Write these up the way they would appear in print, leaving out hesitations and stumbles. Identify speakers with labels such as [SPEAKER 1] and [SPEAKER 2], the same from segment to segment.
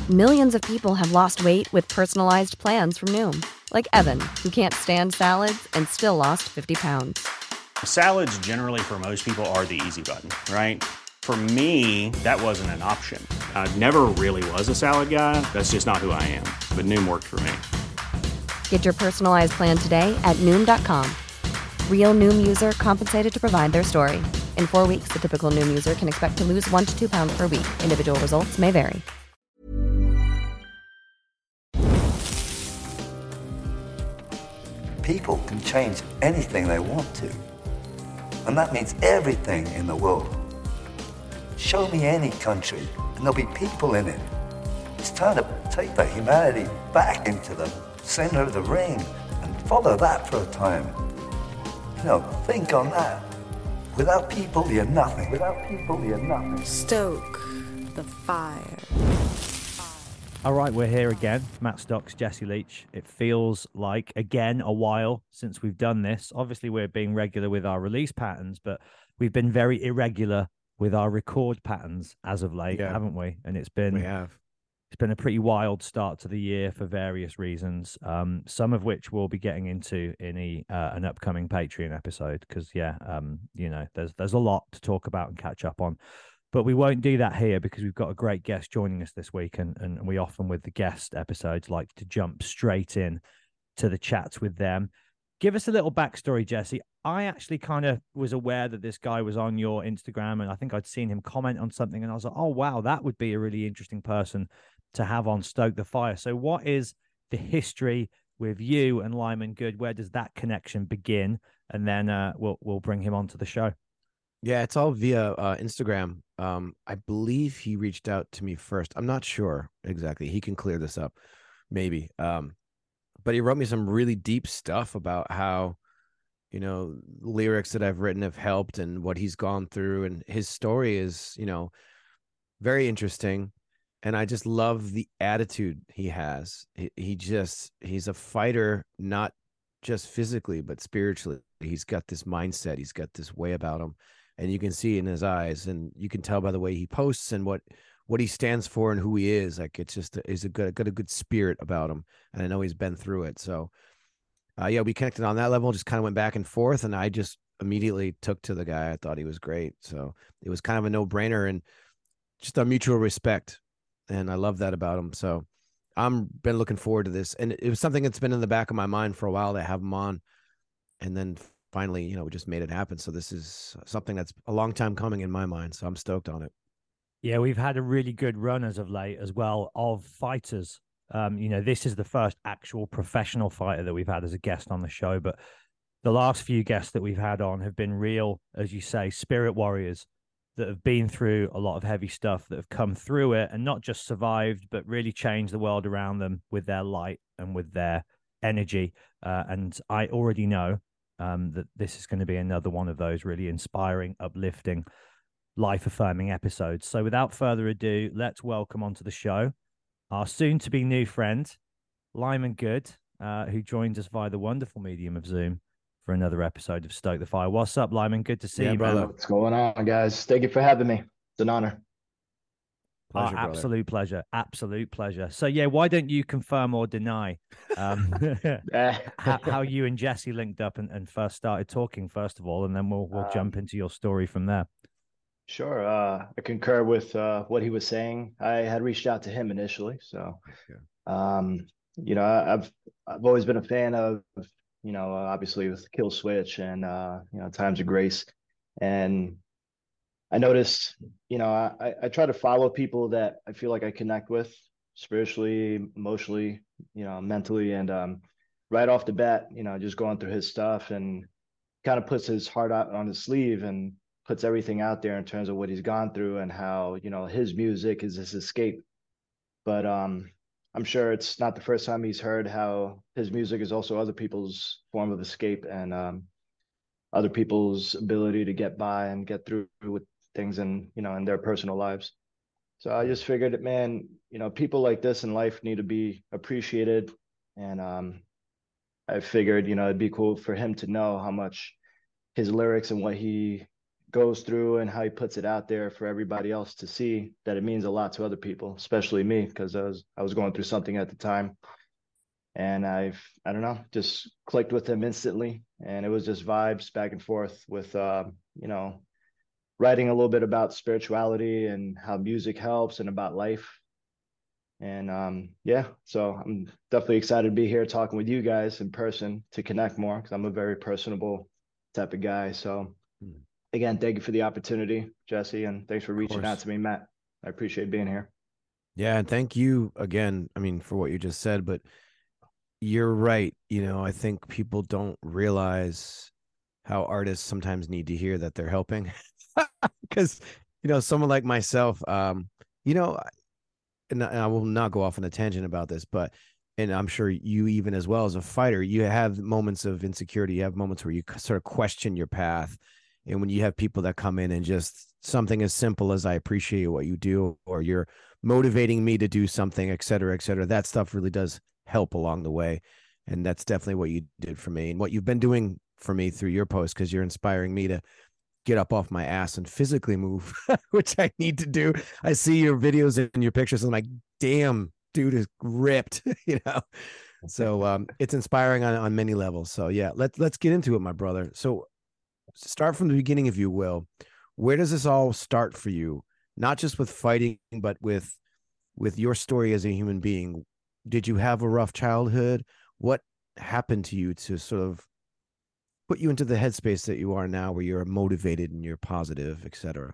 [SPEAKER 1] Millions of people have lost weight with personalized plans from Noom, like Evan, who can't stand salads and still lost 50 pounds.
[SPEAKER 2] Salads generally for most people are the easy button, right? For me, that wasn't an option. I never really was a salad guy. That's just not who I am. But Noom worked for me.
[SPEAKER 1] Get your personalized plan today at Noom.com. Real Noom user compensated to provide their story. In 4 weeks, the typical Noom user can expect to lose 1 to 2 pounds per week. Individual results may vary.
[SPEAKER 3] People can change anything they want to. And that means everything in the world. Show me any country, and there'll be people in it. It's time to take the humanity back into the center of the ring and follow that for a time. You know, think on that. Without people, you're nothing. Without people, you're nothing.
[SPEAKER 4] Stoke the fire.
[SPEAKER 5] All right, we're here again. Matt Stocks, Jesse Leach. It feels like, again, a while since we've done this. Obviously, we're being regular with our release patterns, but we've been very irregular with our record patterns as of late, haven't we? And it's been a pretty wild start to the year for various reasons. Some of which we'll be getting into in an upcoming Patreon episode because, there's a lot to talk about and catch up on. But we won't do that here because we've got a great guest joining us this week, and we often with the guest episodes like to jump straight in to the chats with them. Give us a little backstory, Jesse. I actually kind of was aware that this guy was on your Instagram, and I think I'd seen him comment on something, and I was like, oh, wow, that would be a really interesting person to have on Stoke the Fire. So what is the history with you and Lyman Good? Where does that connection begin? And then we'll bring him onto the show.
[SPEAKER 6] Yeah, it's all via Instagram. I believe he reached out to me first. I'm not sure exactly. He can clear this up, maybe. But he wrote me some really deep stuff about how, lyrics that I've written have helped and what he's gone through. And his story is, very interesting. And I just love the attitude he has. He's a fighter, not just physically, but spiritually. He's got this mindset. He's got this way about him. And you can see in his eyes, and you can tell by the way he posts and what he stands for and who he is. Like, it's just, he's got a good spirit about him. And I know he's been through it. So, we connected on that level, just kind of went back and forth. And I just immediately took to the guy. I thought he was great. So it was kind of a no-brainer and just a mutual respect. And I love that about him. So I'm been looking forward to this. And it was something that's been in the back of my mind for a while to have him on. And then finally, we just made it happen. So this is something that's a long time coming in my mind. So I'm stoked on it.
[SPEAKER 5] Yeah, we've had a really good run as of late as well of fighters. This is the first actual professional fighter that we've had as a guest on the show. But the last few guests that we've had on have been real, as you say, spirit warriors that have been through a lot of heavy stuff, that have come through it and not just survived, but really changed the world around them with their light and with their energy. And I already know that this is going to be another one of those really inspiring, uplifting, life-affirming episodes. So without further ado, let's welcome onto the show our soon-to-be new friend, Lyman Good, who joins us via the wonderful medium of Zoom for another episode of Stoke the Fire. What's up, Lyman? Good to see you,
[SPEAKER 6] brother.
[SPEAKER 5] man.
[SPEAKER 7] What's going on, guys? Thank you for having me. It's an honor.
[SPEAKER 6] Pleasure,
[SPEAKER 5] absolute pleasure. Absolute pleasure. So, why don't you confirm or deny how you and Jesse linked up and first started talking, first of all, and then we'll jump into your story from there.
[SPEAKER 7] Sure. I concur with what he was saying. I had reached out to him initially. So, I've always been a fan of, obviously with Kill Switch and, Times of Grace. And I noticed, I try to follow people that I feel like I connect with spiritually, emotionally, mentally. And right off the bat, just going through his stuff and kind of puts his heart out on his sleeve and puts everything out there in terms of what he's gone through and how, his music is his escape. But I'm sure it's not the first time he's heard how his music is also other people's form of escape and other people's ability to get by and get through with things in their personal lives. So I just figured that, man, people like this in life need to be appreciated. And I figured, it'd be cool for him to know how much his lyrics and what he goes through and how he puts it out there for everybody else to see, that it means a lot to other people, especially me, because I was going through something at the time. And I don't know, just clicked with him instantly. And it was just vibes back and forth with you know, writing a little bit about spirituality and how music helps and about life. And yeah, so I'm definitely excited to be here talking with you guys in person to connect more, because I'm a very personable type of guy. So again, thank you for the opportunity, Jesse, and thanks for reaching out to me, Matt. I appreciate being here.
[SPEAKER 6] Yeah, and thank you again, I mean, for what you just said, but you're right. You know, I think people don't realize how artists sometimes need to hear that they're helping. Because, you know, someone like myself, you know, and I will not go off on a tangent about this, but, and I'm sure you, even as well as a fighter, you have moments of insecurity. You have moments where you sort of question your path. And when you have people that come in and just something as simple as, I appreciate what you do, or you're motivating me to do something, et cetera, that stuff really does help along the way. And that's definitely what you did for me and what you've been doing for me through your post, because you're inspiring me to get up off my ass and physically move, which I need to do. I see your videos and your pictures, and I'm like, damn, dude is ripped, you know? So it's inspiring on many levels. So yeah, let's get into it, my brother. So start from the beginning, if you will. Where does this all start for you? Not just with fighting, but with your story as a human being. Did you have a rough childhood? What happened to you to sort of put you into the headspace that you are now, where you're motivated and you're positive, etc.?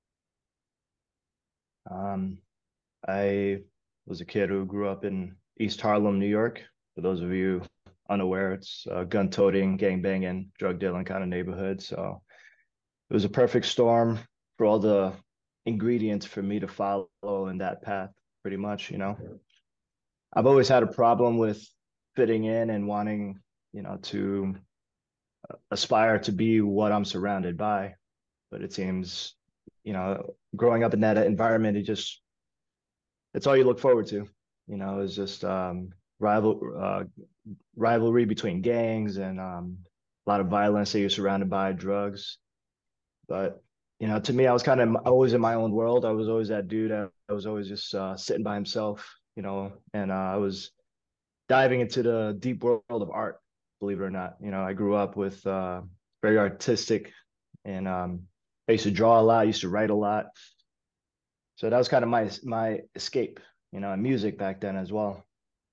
[SPEAKER 7] I was a kid who grew up in East Harlem, New York. For those of you unaware, it's a gun-toting, gang-banging, drug-dealing kind of neighborhood. So it was a perfect storm for all the ingredients for me to follow in that path, pretty much, you know. I've always had a problem with fitting in and wanting, you know, to aspire to be what I'm surrounded by. But it seems, you know, growing up in that environment, it's all you look forward to. You know, it's just rivalry between gangs and a lot of violence that you're surrounded by, drugs. But, you know, to me, I was kind of always in my own world. I was always that dude. I was always just sitting by himself, you know, and I was diving into the deep world of art, believe it or not. You know, I grew up with very artistic, and I used to draw a lot. I used to write a lot. So that was kind of my escape, you know, and music back then as well.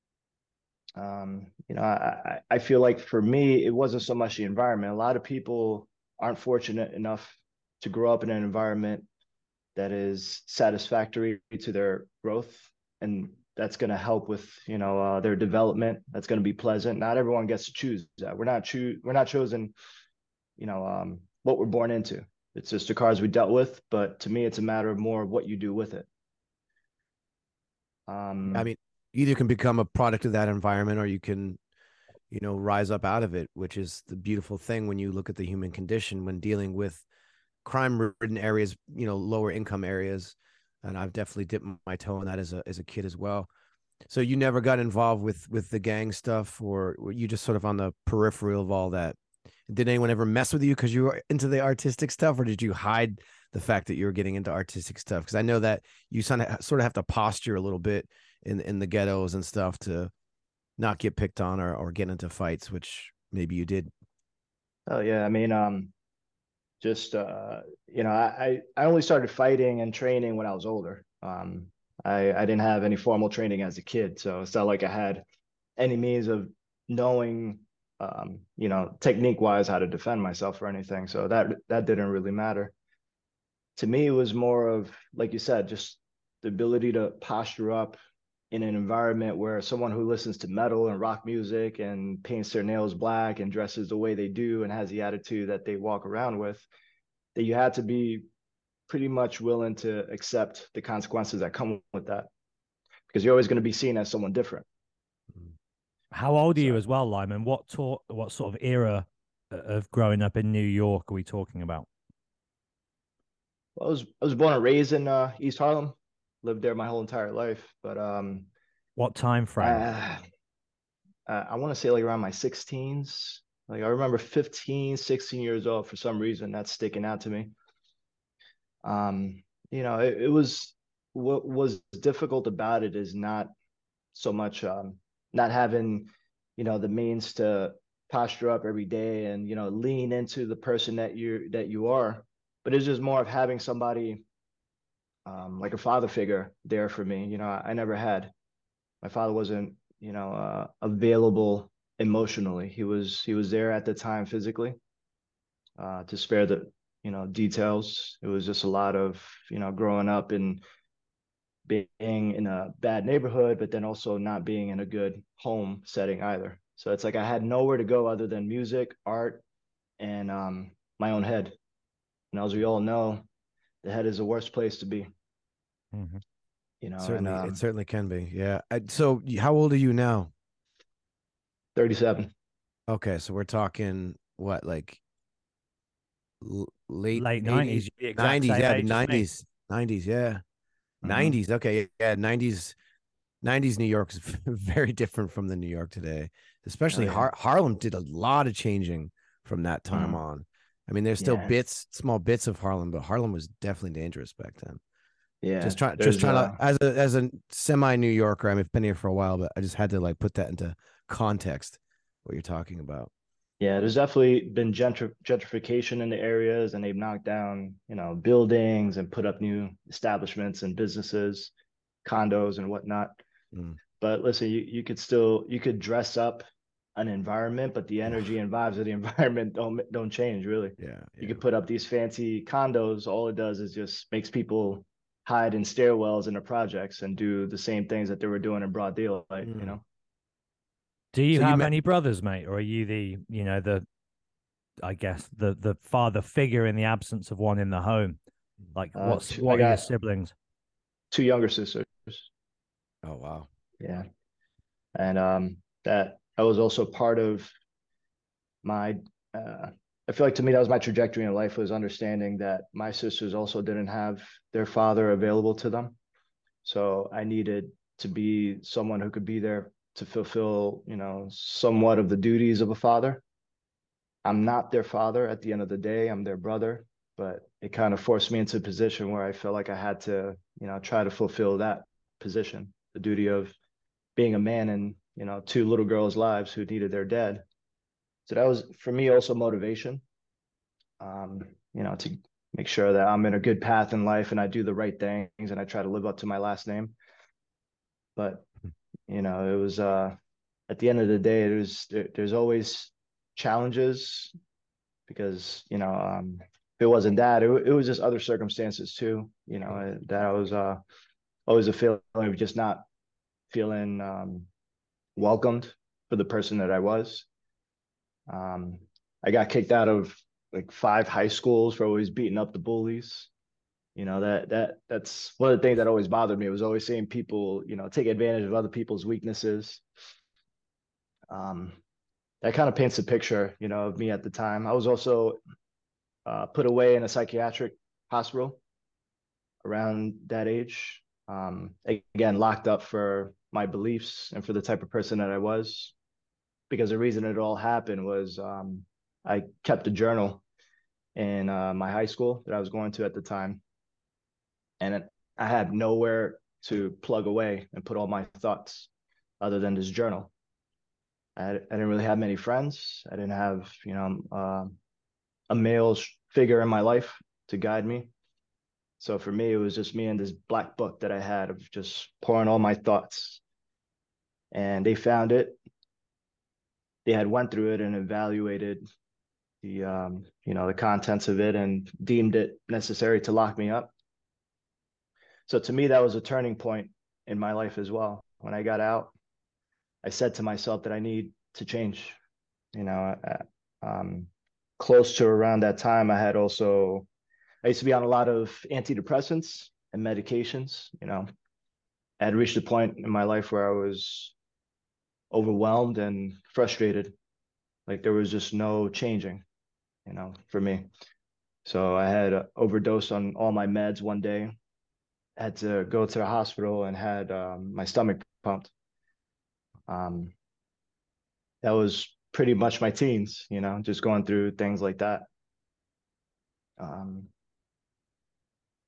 [SPEAKER 7] You know, I feel like for me, it wasn't so much the environment. A lot of people aren't fortunate enough to grow up in an environment that is satisfactory to their growth, and that's going to help with, you know, their development. That's going to be pleasant. Not everyone gets to choose that. We're not chosen, you know, what we're born into. It's just the cards we dealt with. But to me, it's a matter of more of what you do with it.
[SPEAKER 6] I mean, either can become a product of that environment, or you can, you know, rise up out of it, which is the beautiful thing when you look at the human condition when dealing with crime-ridden areas, you know, lower income areas. And I've definitely dipped my toe in that as a kid as well. So you never got involved with the gang stuff, or were you just sort of on the peripheral of all that? Did anyone ever mess with you because you were into the artistic stuff, or did you hide the fact that you were getting into artistic stuff? Because I know that you sort of have to posture a little bit in the ghettos and stuff to not get picked on or get into fights, which maybe you did.
[SPEAKER 7] Oh yeah, I mean, just you know, I only started fighting and training when I was older. I didn't have any formal training as a kid, so it's not like I had any means of knowing, you know, technique wise how to defend myself or anything. So that didn't really matter. To me, it was more of, like you said, just the ability to posture up in an environment where someone who listens to metal and rock music and paints their nails black and dresses the way they do and has the attitude that they walk around with, that you had to be pretty much willing to accept the consequences that come with that, because you're always going to be seen as someone different.
[SPEAKER 5] How old are you as well, Lyman? What sort of era of growing up in New York are we talking about?
[SPEAKER 7] Well, I was born and raised in East Harlem, lived there my whole entire life. But
[SPEAKER 5] what time frame?
[SPEAKER 7] I want to say like around my 16s. Like I remember 15, 16 years old. For some reason, that's sticking out to me. It was, what was difficult about it is not so much not having, the means to posture up every day and, lean into the person that you are, but it's just more of having somebody, like a father figure there for me. I never had. My father wasn't, available emotionally. He was there at the time physically, to spare the, details. It was just a lot of, growing up and being in a bad neighborhood, but then also not being in a good home setting either. So it's like I had nowhere to go other than music, art, and my own head. And as we all know, the head is the worst place to be.
[SPEAKER 5] Mm-hmm.
[SPEAKER 6] Certainly,
[SPEAKER 7] And
[SPEAKER 6] it certainly can be. Yeah. So, how old are you now?
[SPEAKER 7] 37.
[SPEAKER 6] Okay, so we're talking what, like late
[SPEAKER 5] Late
[SPEAKER 6] 80s,
[SPEAKER 5] 90s, the exact
[SPEAKER 6] 90s,
[SPEAKER 5] same
[SPEAKER 6] yeah, the
[SPEAKER 5] age as me.
[SPEAKER 6] 90s, yeah.
[SPEAKER 7] Mm-hmm.
[SPEAKER 6] 90s, okay, yeah, 90s New York is very different from the New York today.
[SPEAKER 7] Oh
[SPEAKER 6] Especially
[SPEAKER 7] yeah.
[SPEAKER 6] Harlem did a lot of changing from that time
[SPEAKER 7] Mm,
[SPEAKER 6] on. I mean, there's still
[SPEAKER 7] yeah.
[SPEAKER 6] small bits of Harlem, but Harlem was definitely dangerous back then.
[SPEAKER 7] Yeah.
[SPEAKER 6] Just
[SPEAKER 7] There's
[SPEAKER 6] trying to, as a semi New Yorker, I mean, I've been here for a while, but I just had to like put that into context, what you're talking about.
[SPEAKER 7] Yeah, there's definitely been gentrification in the areas, and they've knocked down, buildings and put up new establishments and businesses, condos and whatnot.
[SPEAKER 6] Mm,
[SPEAKER 7] But listen, you could dress up an environment, but the
[SPEAKER 6] yeah,
[SPEAKER 7] energy and vibes of the environment don't change really.
[SPEAKER 6] yeah,
[SPEAKER 7] You
[SPEAKER 6] yeah.
[SPEAKER 7] could put up these fancy condos, all it does is just makes people hide in stairwells in the projects and do the same things that they were doing in broad daylight.
[SPEAKER 6] Mm.
[SPEAKER 5] Do you
[SPEAKER 6] So you
[SPEAKER 5] have
[SPEAKER 6] met,
[SPEAKER 5] any brothers, mate, or are you the I guess the father figure in the absence of one in the home? Like,
[SPEAKER 7] I
[SPEAKER 5] what are your
[SPEAKER 7] got
[SPEAKER 5] siblings?
[SPEAKER 7] two younger sisters.
[SPEAKER 6] oh wow.
[SPEAKER 7] Yeah. And that was also part of my I feel like to me that was my trajectory in life, was understanding that my sisters also didn't have their father available to them. So I needed to be someone who could be there to fulfill, somewhat of the duties of a father. I'm not their father at the end of the day, I'm their brother, but it kind of forced me into a position where I felt like I had to, try to fulfill that position, the duty of being a man in, two little girls' lives who needed their dad. So that was for me also motivation, to make sure that I'm in a good path in life and I do the right things and I try to live up to my last name. But it was at the end of the day, there's always challenges because if it wasn't that, it was just other circumstances too. That I was always a feeling of just not feeling welcomed for the person that I was. I got kicked out of like 5 high schools for always beating up the bullies. That's one of the things that always bothered me, was always seeing people, take advantage of other people's weaknesses. Um, that kind of paints a picture, of me at the time. I was also put away in a psychiatric hospital around that age. Again, locked up for my beliefs and for the type of person that I was. Because the reason it all happened was I kept a journal in my high school that I was going to at the time, and I had nowhere to plug away and put all my thoughts other than this journal. I didn't really have many friends. I didn't have a male figure in my life to guide me. So for me, it was just me and this black book that I had of just pouring all my thoughts. And they found it. They had went through it and evaluated the contents of it and deemed it necessary to lock me up. So to me, that was a turning point in my life as well. When I got out, I said to myself that I need to change. You know, close to around that time, I used to be on a lot of antidepressants and medications. I had reached a point in my life where I was overwhelmed and frustrated. Like there was just no changing, for me. So I had overdosed on all my meds one day. Had to go to the hospital and had my stomach pumped. Um, that was pretty much my teens, just going through things like that. Um,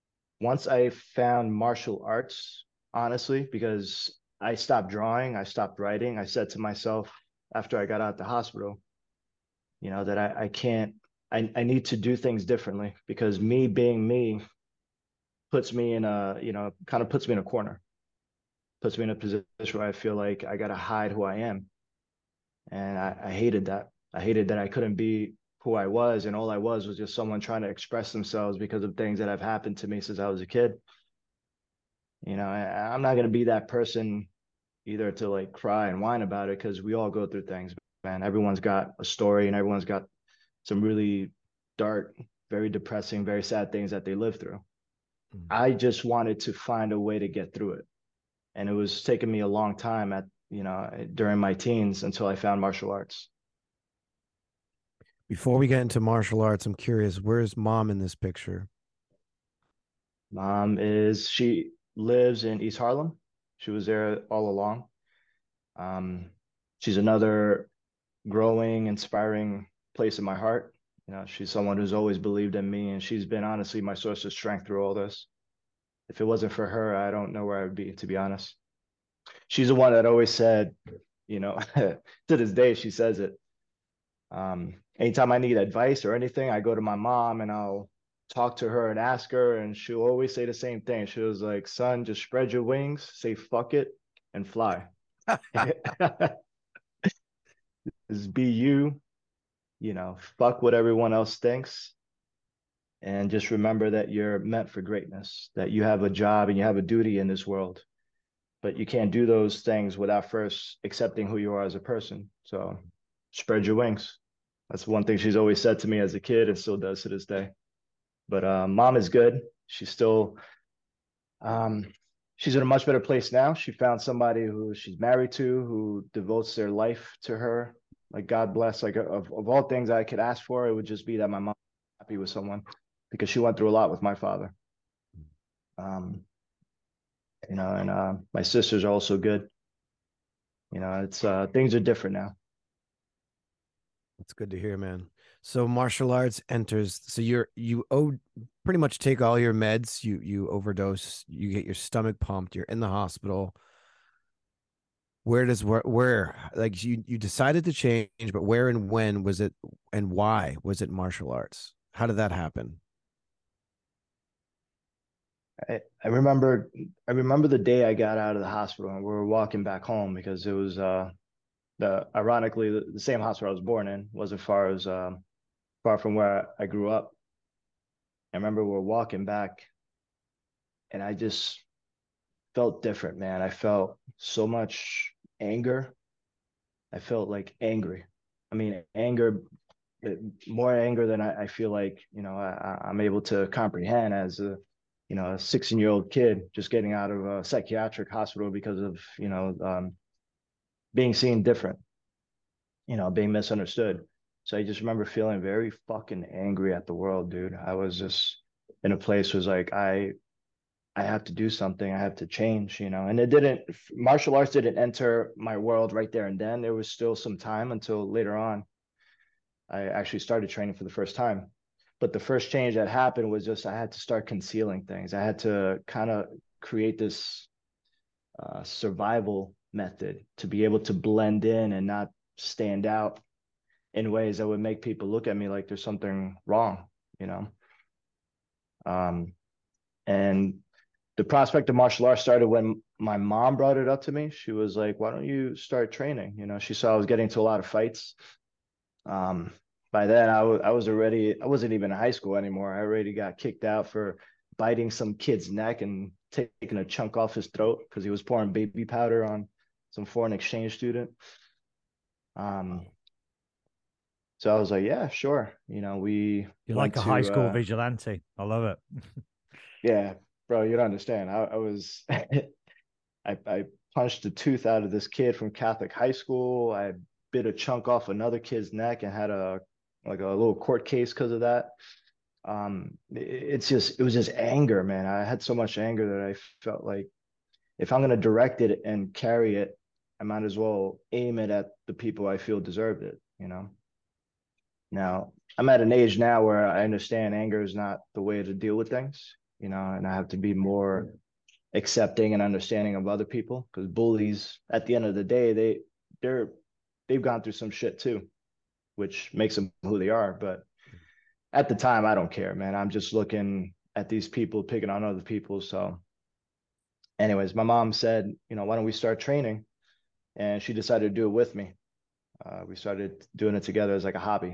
[SPEAKER 7] once I found martial arts, honestly, because I stopped drawing, I stopped writing, I said to myself after I got out of the hospital, that I can't, I need to do things differently, because me being me puts me in a, kind of puts me in a corner, puts me in a position where I feel like I got to hide who I am. And I hated that. I hated that I couldn't be who I was. And all I was just someone trying to express themselves because of things that have happened to me since I was a kid. I'm not going to be that person either to like cry and whine about it, because we all go through things, man. Everyone's got a story and everyone's got some really dark, very depressing, very sad things that they live through. I just wanted to find a way to get through it. And it was taking me a long time during my teens until I found martial arts.
[SPEAKER 6] Before we get into martial arts, I'm curious, where's mom in this picture?
[SPEAKER 7] She lives in East Harlem. She was there all along. She's another growing, inspiring place in my heart. She's someone who's always believed in me, and she's been honestly my source of strength through all this. If it wasn't for her, I don't know where I would be, to be honest. She's the one that always said, to this day, she says it. Anytime I need advice or anything, I go to my mom and I'll talk to her and ask her, and she'll always say the same thing. She was like, son, just spread your wings, say fuck it, and fly. Just be you, fuck what everyone else thinks. And just remember that you're meant for greatness, that you have a job and you have a duty in this world, but you can't do those things without first accepting who you are as a person. So spread your wings. That's one thing she's always said to me as a kid and still does to this day. But mom is good. She's still, she's in a much better place now. She found somebody who she's married to, who devotes their life to her. Like, God bless, like of all things I could ask for, it would just be that my mom is happy with someone, because she went through a lot with my father. And my sisters are also good. It's things are different now.
[SPEAKER 6] That's good to hear, man. So martial arts enters. So you pretty much take all your meds. You overdose. You get your stomach pumped. You're in the hospital. Where like you decided to change, but where and when was it, and why was it martial arts? How did that happen?
[SPEAKER 7] I remember the day I got out of the hospital and we were walking back home, because it was ironically the same hospital I was born in. Wasn't far from where I grew up. I remember we're walking back and I just felt different, man. I felt so much anger. I felt like angry. I mean, anger, more anger than I feel like, I'm able to comprehend as a 16-year-old kid just getting out of a psychiatric hospital because of, being seen different, being misunderstood. So I just remember feeling very fucking angry at the world, dude. I was just in a place where it was like, I have to do something. I have to change, and martial arts didn't enter my world right there and then. There was still some time until later on. I actually started training for the first time. But the first change that happened was just I had to start concealing things. I had to kind of create this survival method to be able to blend in and not stand out in ways that would make people look at me like there's something wrong, And the prospect of martial arts started when my mom brought it up to me. She was like, why don't you start training? She saw I was getting into a lot of fights. By then I wasn't even in high school anymore. I already got kicked out for biting some kid's neck and taking a chunk off his throat because he was pouring baby powder on some foreign exchange student. So I was like, yeah, sure. You're
[SPEAKER 5] like a high school vigilante. I love it.
[SPEAKER 7] Yeah, bro, you don't understand. I was, I punched a tooth out of this kid from Catholic high school. I bit a chunk off another kid's neck and had a little court case because of that. It was just anger, man. I had so much anger that I felt like if I'm going to direct it and carry it, I might as well aim it at the people I feel deserved it, Now, I'm at an age now where I understand anger is not the way to deal with things. you know, and I have to be more accepting and understanding of other people, because bullies, at the end of the day, they've gone through some shit too, which makes them who they are. But at the time, I don't care, man. I'm just looking at these people picking on other people. So anyways, my mom said, you know, why don't we start training? And she decided to do it with me. We started doing it together as like a hobby.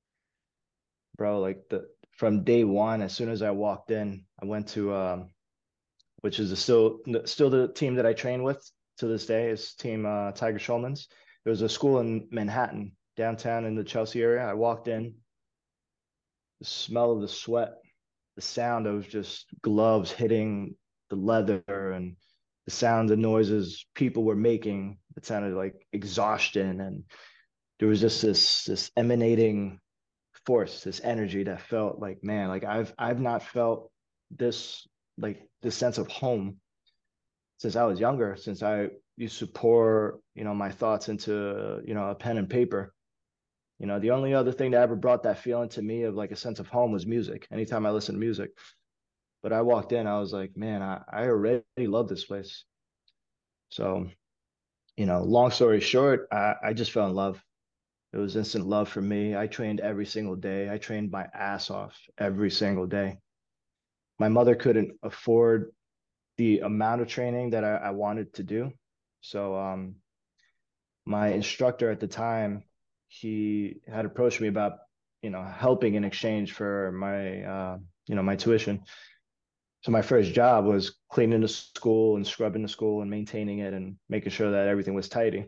[SPEAKER 7] Bro, like from day one, as soon as I walked in, I went to which is still the team that I train with to this day, is team Tiger Schulman's. There was a school in Manhattan, downtown in the Chelsea area. I walked in, the smell of the sweat, the sound of just gloves hitting the leather, and the sound and noises people were making. It sounded like exhaustion, and there was just this emanating force, this energy that felt like, man, like I've not felt this, like this sense of home since I was younger, since I used to pour, you know, my thoughts into, you know, a pen and paper. You know, the only other thing that ever brought that feeling to me of like a sense of home was music. Anytime I listened to music. But I walked in, I was like, man, I already love this place. So, you know, long story short, I just fell in love. It was instant love for me. I trained every single day. I trained my ass off every single day. My mother couldn't afford the amount of training that I wanted to do. So my instructor at the time, he had approached me about, you know, helping in exchange for my, you know, my tuition. So my first job was cleaning the school and scrubbing the school and maintaining it and making sure that everything was tidy.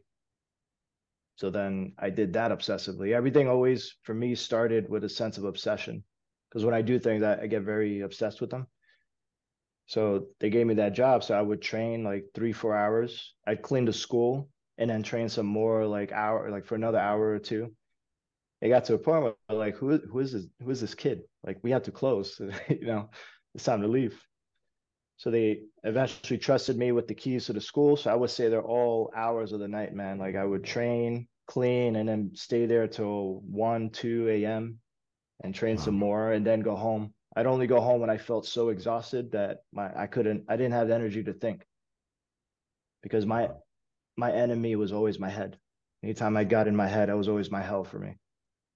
[SPEAKER 7] So then I did that obsessively. Everything always for me started with a sense of obsession, because when I do things, I get very obsessed with them. So they gave me that job. So I would train like 3-4 hours. I'd clean the school and then train some more like hour, like for another hour or two. It got to a point where like, who is this kid? Like we have to close, you know, it's time to leave. So they eventually trusted me with the keys to the school. So I would stay there all hours of the night, man. Like I would train, clean, and then stay there till 1, 2 a.m. and train some more and then go home. I'd only go home when I felt so exhausted that I didn't have the energy to think, because my enemy was always my head. Anytime I got in my head, that was always my hell for me.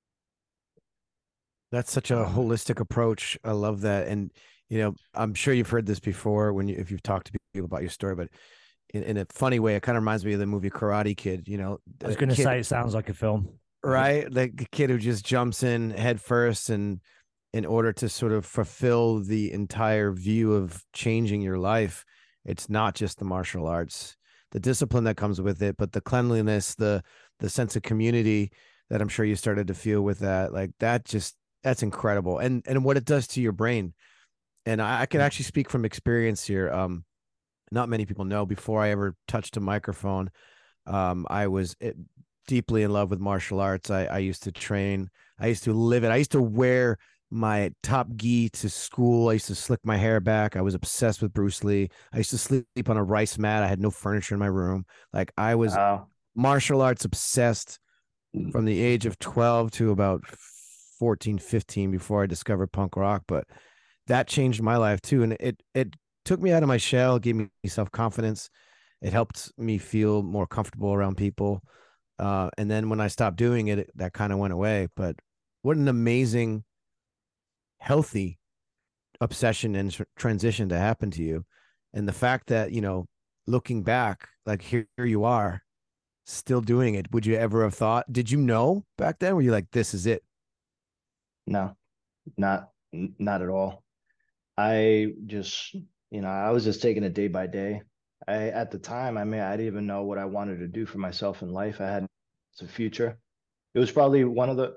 [SPEAKER 6] That's such a holistic approach. I love that. And, you know, I'm sure you've heard this before if you've talked to people about your story, but in a funny way, it kind of reminds me of the movie Karate Kid. You know,
[SPEAKER 5] I was going to say it sounds like a film,
[SPEAKER 6] right? Like the kid who just jumps in head first, and in order to sort of fulfill the entire view of changing your life, it's not just the martial arts, the discipline that comes with it, but the cleanliness, the sense of community that I'm sure you started to feel with that. Like that's incredible. And what it does to your brain. And I can actually speak from experience here. Not many people know, before I ever touched a microphone, I was deeply in love with martial arts. I used to train. I used to live it. I used to wear my top gi to school. I used to slick my hair back. I was obsessed with Bruce Lee. I used to sleep on a rice mat. I had no furniture in my room. Like I was martial arts obsessed from the age of 12 to about 14, 15 before I discovered punk rock. But that changed my life too. And it took me out of my shell, gave me self-confidence. It helped me feel more comfortable around people. And then when I stopped doing it, that kind of went away. But what an amazing, healthy obsession and transition to happen to you. And the fact that, you know, looking back, like here you are still doing it. Would you ever have thought, did you know back then? Were you like, this is it?
[SPEAKER 7] No, not at all. I just, you know, I was just taking it day by day. At the time, I mean, I didn't even know what I wanted to do for myself in life. I had a future. It was probably one of the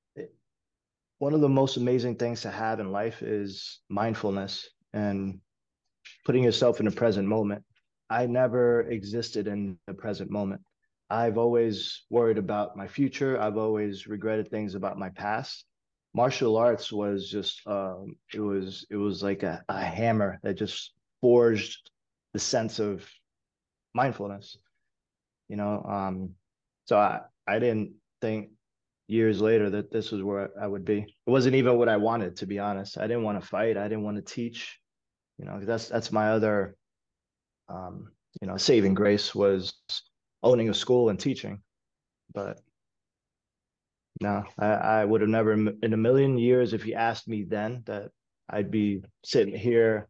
[SPEAKER 7] most amazing things to have in life is mindfulness and putting yourself in the present moment. I never existed in the present moment. I've always worried about my future. I've always regretted things about my past. Martial arts was just it was like a hammer that just forged the sense of mindfulness, you know. So I didn't think years later that this was where I would be. It wasn't even what I wanted, to be honest. I didn't want to fight. I didn't want to teach. You know, that's my other, saving grace was owning a school and teaching. But no, I would have never in a million years, if you asked me then, that I'd be sitting here,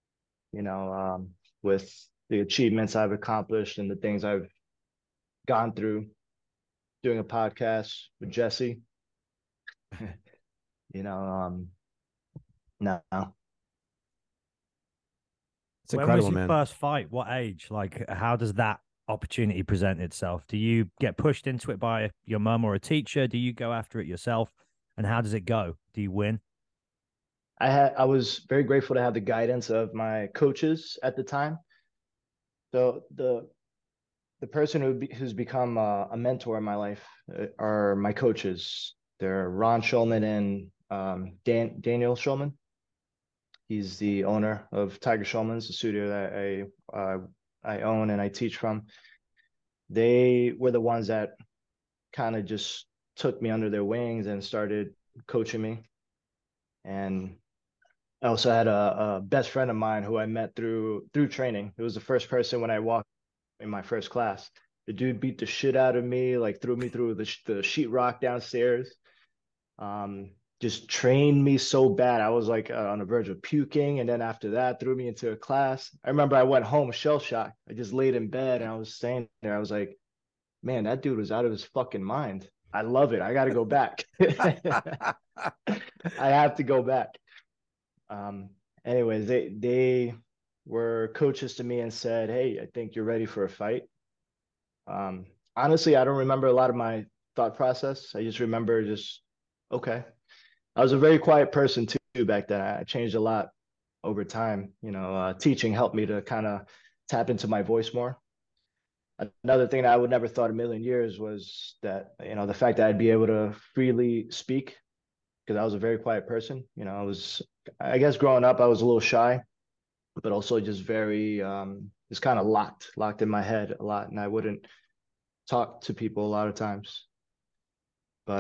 [SPEAKER 7] with the achievements I've accomplished and the things I've gone through, doing a podcast with Jesse. No.
[SPEAKER 6] It's
[SPEAKER 5] When was
[SPEAKER 6] incredible,
[SPEAKER 5] your
[SPEAKER 6] man.
[SPEAKER 5] first fight? What age? Like, how does that opportunity present itself? Do you get pushed into it by your mum or a teacher? Do you go after it yourself? And how does it go? Do you win?
[SPEAKER 7] I was very grateful to have the guidance of my coaches at the time. So the person who's become a mentor in my life are my coaches. They're Ron Schulman and Daniel Schulman. He's the owner of Tiger Schulman's, the studio that I own and I teach from. They were the ones that kind of just took me under their wings and started coaching me. And I also had a best friend of mine who I met through training. It was the first person when I walked in my first class. The dude beat the shit out of me, like threw me through the sheetrock downstairs. Just trained me so bad. I was like on the verge of puking. And then after that, threw me into a class. I remember I went home shell shocked. I just laid in bed and I was staying there. I was like, man, that dude was out of his fucking mind. I love it. I got to go back. I have to go back. Anyways, they were coaches to me and said, hey, I think you're ready for a fight. Honestly, I don't remember a lot of my thought process. I just remember okay. I was a very quiet person too back then. I changed a lot over time. Teaching helped me to kind of tap into my voice more. Another thing that I would never thought a million years was that, the fact that I'd be able to freely speak, because I was a very quiet person. I guess growing up, I was a little shy, but also just very, just kind of locked in my head a lot. And I wouldn't talk to people a lot of times. But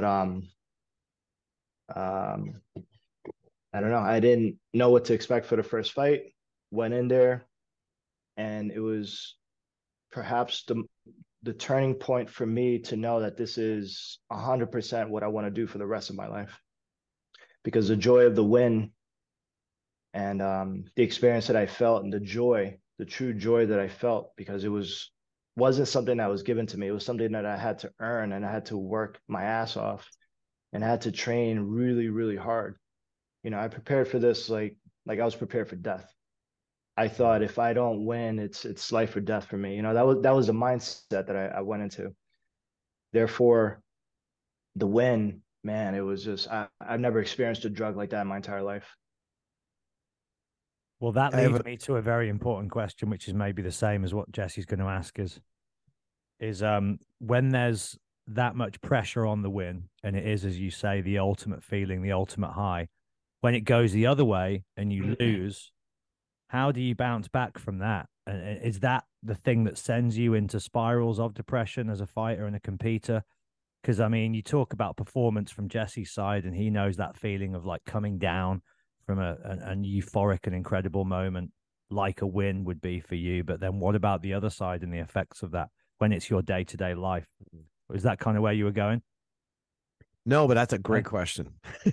[SPEAKER 7] I don't know. I didn't know what to expect for the first fight. Went in there, and it was perhaps the turning point for me to know that this is 100% what I want to do for the rest of my life. Because the joy of the win and the experience that I felt and the true joy that I felt, because it wasn't something that was given to me. It was something that I had to earn, and I had to work my ass off, and I had to train really, really hard. I prepared for this like I was prepared for death. I thought if I don't win, it's life or death for me. That was the mindset that I went into. Therefore, the win, man, it was just I've never experienced a drug like that in my entire life.
[SPEAKER 5] Well, that leads me to a very important question, which is maybe the same as what Jesse's going to ask is when there's that much pressure on the win, and it is, as you say, the ultimate feeling, the ultimate high, when it goes the other way and you lose, how do you bounce back from that? And is that the thing that sends you into spirals of depression as a fighter and a competitor? Because, I mean, you talk about performance from Jesse's side, and he knows that feeling of like coming down from an euphoric and incredible moment, like a win would be for you. But then what about the other side and the effects of that when it's your day-to-day life? Is that kind of where you were going?
[SPEAKER 6] No, but that's a great question.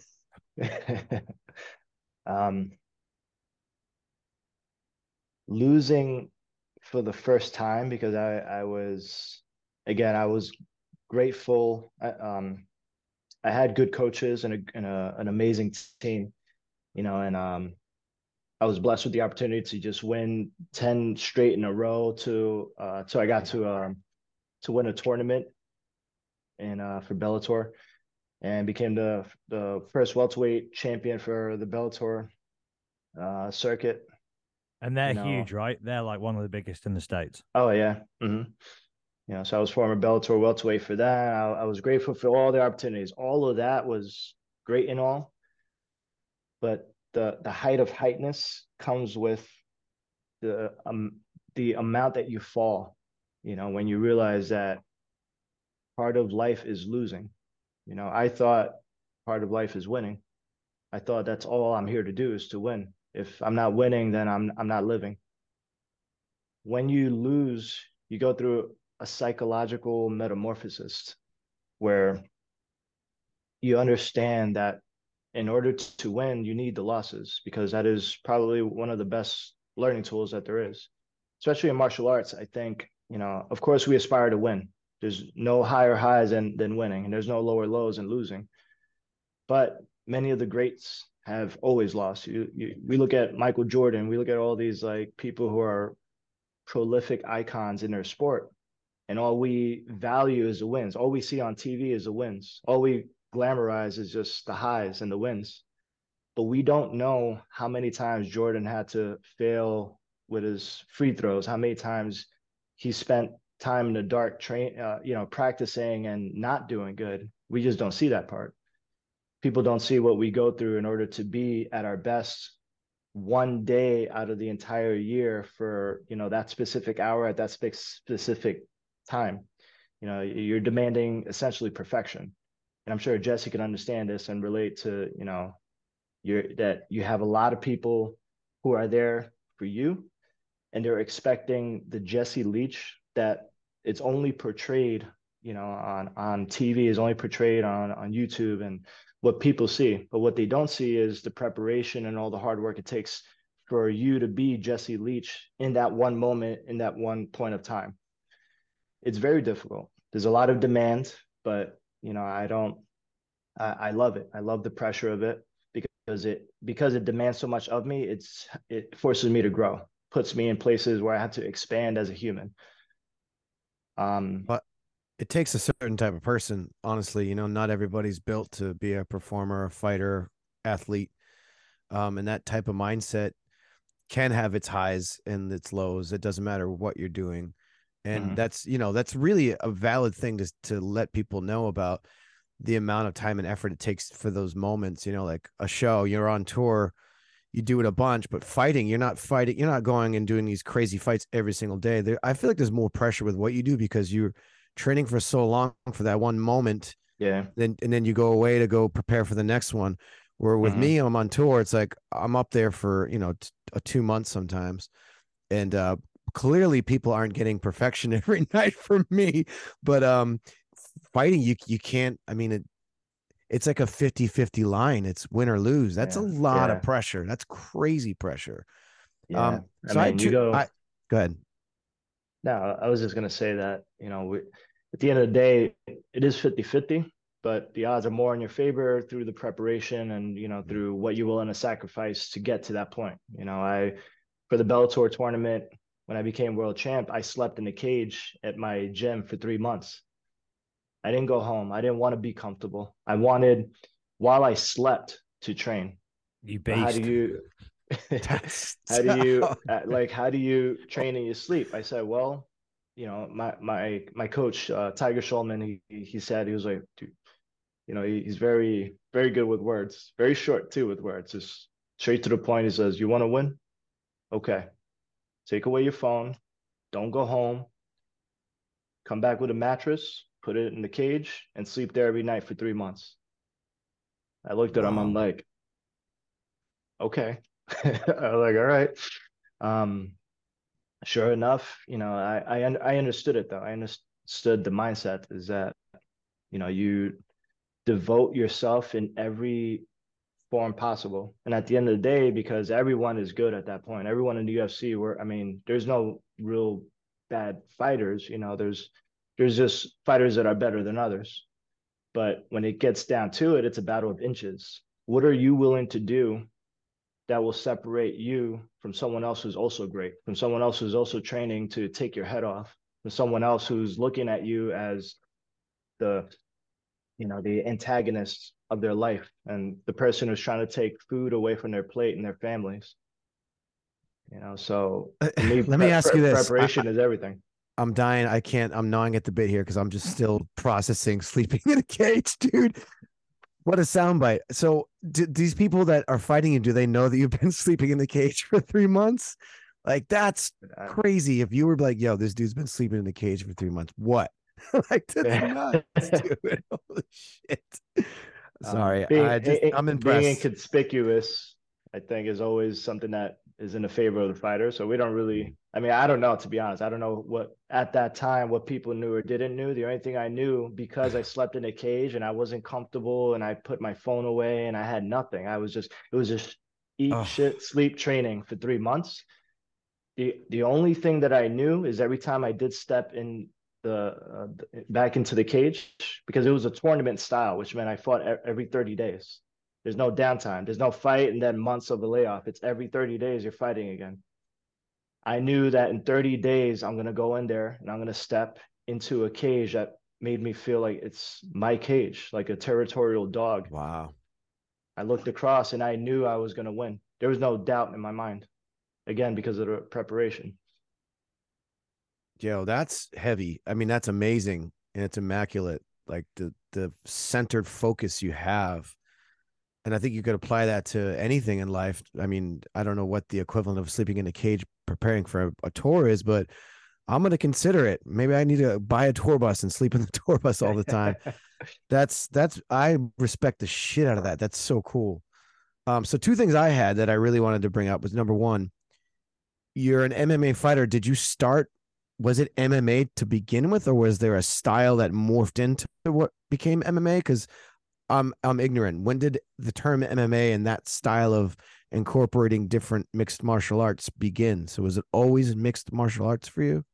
[SPEAKER 7] Losing for the first time, because I was grateful. I had good coaches and an amazing team, and I was blessed with the opportunity to just win 10 straight in a row so I got to win a tournament for Bellator, and became the first welterweight champion for the Bellator circuit.
[SPEAKER 5] And they're huge, right? They're like one of the biggest in the States.
[SPEAKER 7] Oh yeah. Mm-hmm. So I was former Bellator welterweight for that. I was grateful for all the opportunities. All of that was great and all, but the height of heightness comes with the amount that you fall. When you realize that part of life is losing. I thought part of life is winning. I thought that's all I'm here to do is to win. If I'm not winning, then I'm not living. When you lose, you go through a psychological metamorphosis where you understand that in order to win, you need the losses, because that is probably one of the best learning tools that there is, especially in martial arts. I think, of course, we aspire to win. There's no higher highs than winning, and there's no lower lows than losing. But many of the greats have always lost. We look at Michael Jordan, we look at all these like people who are prolific icons in their sport, and all we value is the wins. All we see on TV is the wins. All we glamorize is just the highs and the wins. But we don't know how many times Jordan had to fail with his free throws, how many times he spent time in the dark practicing and not doing good. We just don't see that part. People don't see what we go through in order to be at our best one day out of the entire year for, that specific hour at that specific time. You're demanding essentially perfection. And I'm sure Jesse can understand this and relate to, that you have a lot of people who are there for you, and they're expecting the Jesse Leach that it's only portrayed, on TV, is only portrayed on YouTube and what people see. But what they don't see is the preparation and all the hard work it takes for you to be Jesse Leach in that one moment, in that one point of time. It's very difficult. There's a lot of demand, but I love it. I love the pressure of it because it demands so much of me. It forces me to grow, puts me in places where I have to expand as a human.
[SPEAKER 6] But it takes a certain type of person, honestly. Not everybody's built to be a performer, a fighter, athlete. And that type of mindset can have its highs and its lows. It doesn't matter what you're doing. And that's really a valid thing to let people know about the amount of time and effort it takes for those moments. Like a show, you're on tour, you do it a bunch, but you're not going and doing these crazy fights every single day. I feel like there's more pressure with what you do because you're training for so long for that one moment.
[SPEAKER 7] Yeah.
[SPEAKER 6] And then you go away to go prepare for the next one. Where with me, I'm on tour. It's like I'm up there for, 2 months sometimes. And, clearly people aren't getting perfection every night for me, but fighting, you can't. I mean, it's like a 50-50 line. It's win or lose. That's a lot of pressure. That's crazy pressure.
[SPEAKER 7] Yeah.
[SPEAKER 6] Go ahead.
[SPEAKER 7] No, I was just going to say that, at the end of the day, it is 50-50, but the odds are more in your favor through the preparation and, through what you're willing to sacrifice to get to that point. For the Bellator tournament, when I became world champ, I slept in a cage at my gym for 3 months. I didn't go home. I didn't want to be comfortable. I wanted, while I slept, to train.
[SPEAKER 5] You based.
[SPEAKER 7] How do you train in your sleep? I said, well, my coach, Tiger Schulman, he said, he was like, dude, he's very, very good with words, very short too with words, just straight to the point. He says, you want to win? Okay. Take away your phone. Don't go home. Come back with a mattress, put it in the cage, and sleep there every night for 3 months. I looked at him. I'm like, okay. I was like, all right. Sure enough, I understood it though. I understood the mindset is that, you devote yourself in every form possible. And at the end of the day, because everyone is good at that point, everyone in the UFC, there's no real bad fighters, there's just fighters that are better than others. But when it gets down to it, it's a battle of inches. What are you willing to do that will separate you from someone else who's also great, from someone else who's also training to take your head off, from someone else who's looking at you as the antagonist of their life and the person who's trying to take food away from their plate and their families. So
[SPEAKER 6] let me ask you this.
[SPEAKER 7] Preparation is everything.
[SPEAKER 6] I'm dying. I'm gnawing at the bit here because I'm just still processing sleeping in a cage, dude. What a soundbite. So these people that are fighting you, do they know that you've been sleeping in the cage for 3 months? Like, that's crazy. If you were like, yo, this dude's been sleeping in the cage for 3 months, what? Like, that's nuts, dude. Holy shit. Sorry. I'm impressed.
[SPEAKER 7] Being inconspicuous I think is always something that is in the favor of the fighter. So we don't really, I mean, I don't know, to be honest. I don't know what at that time, what people knew or didn't knew. The only thing I knew, because I slept in a cage and I wasn't comfortable and I put my phone away and I had nothing. It was just eat,
[SPEAKER 6] Oh,
[SPEAKER 7] shit, sleep training for 3 months. The only thing that I knew is every time I did step in back into the cage, because it was a tournament style, which meant I fought every 30 days. There's no downtime. There's no fight and then months of a layoff. It's every 30 days you're fighting again. I knew that in 30 days I'm gonna go in there and I'm gonna step into a cage that made me feel like it's my cage, like a territorial dog.
[SPEAKER 6] wow.
[SPEAKER 7] I looked across and I knew I was gonna win. There was no doubt in my mind. Again, because of the preparation.
[SPEAKER 6] Yo, that's heavy. I mean, that's amazing and it's immaculate. Like the centered focus you have. And I think you could apply that to anything in life. I mean, I don't know what the equivalent of sleeping in a cage preparing for a tour is, but I'm going to consider it. Maybe I need to buy a tour bus and sleep in the tour bus all the time. That's I respect the shit out of that. That's so cool. So two things I had that I really wanted to bring up was number one, you're an MMA fighter. Did you start, was it MMA to begin with, or was there a style that morphed into what became MMA? Because I'm ignorant. When did the term MMA and that style of incorporating different mixed martial arts begin? So was it always mixed martial arts for you?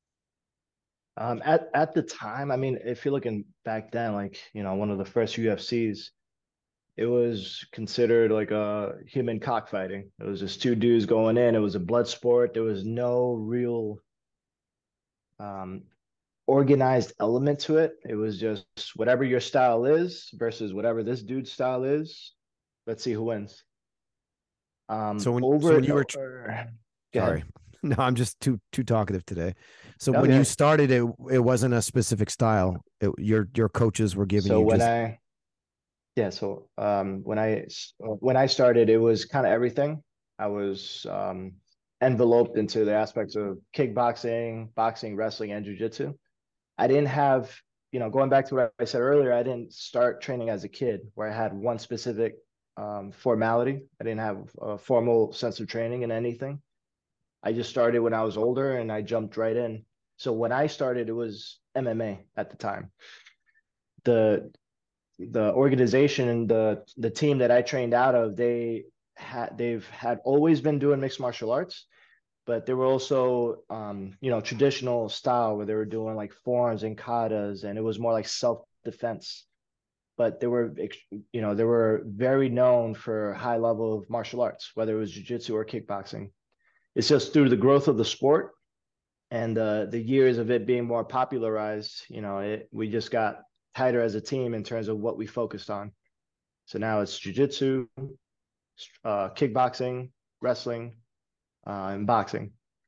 [SPEAKER 7] At the time, I mean, if you're looking back then, like, you know, one of the first UFCs, it was considered like a human cockfighting. It was just two dudes going in. It was a blood sport. There was no real um, organized element to it. It was just whatever your style is versus whatever this dude's style is. Let's see who wins.
[SPEAKER 6] So
[SPEAKER 7] Over
[SPEAKER 6] when
[SPEAKER 7] and
[SPEAKER 6] you were
[SPEAKER 7] over. Go
[SPEAKER 6] sorry,
[SPEAKER 7] ahead.
[SPEAKER 6] no, I'm just too talkative today. So when you
[SPEAKER 7] Okay.
[SPEAKER 6] started, it wasn't a specific style. Your coaches were giving
[SPEAKER 7] So
[SPEAKER 6] you
[SPEAKER 7] when
[SPEAKER 6] just
[SPEAKER 7] I Yeah, so when I started, it was kind of everything. I was enveloped into the aspects of kickboxing, boxing, wrestling, and jujitsu. I didn't have, you know, going back to what I said earlier, I didn't start training as a kid where I had one specific formality. I didn't have a formal sense of training in anything. I just started when I was older and I jumped right in. So when I started, it was MMA at the time. The the organization and the team that I trained out of, they've had always been doing mixed martial arts, but they were also you know, traditional style where they were doing like forms and katas, and it was more like self defense. But they were, you know, they were very known for high level of martial arts, whether it was jiu-jitsu or kickboxing. It's just through the growth of the sport and the years of it being more popularized, you know, we just got tighter as a team in terms of what we focused on. So now it's jujitsu, kickboxing, wrestling, and boxing.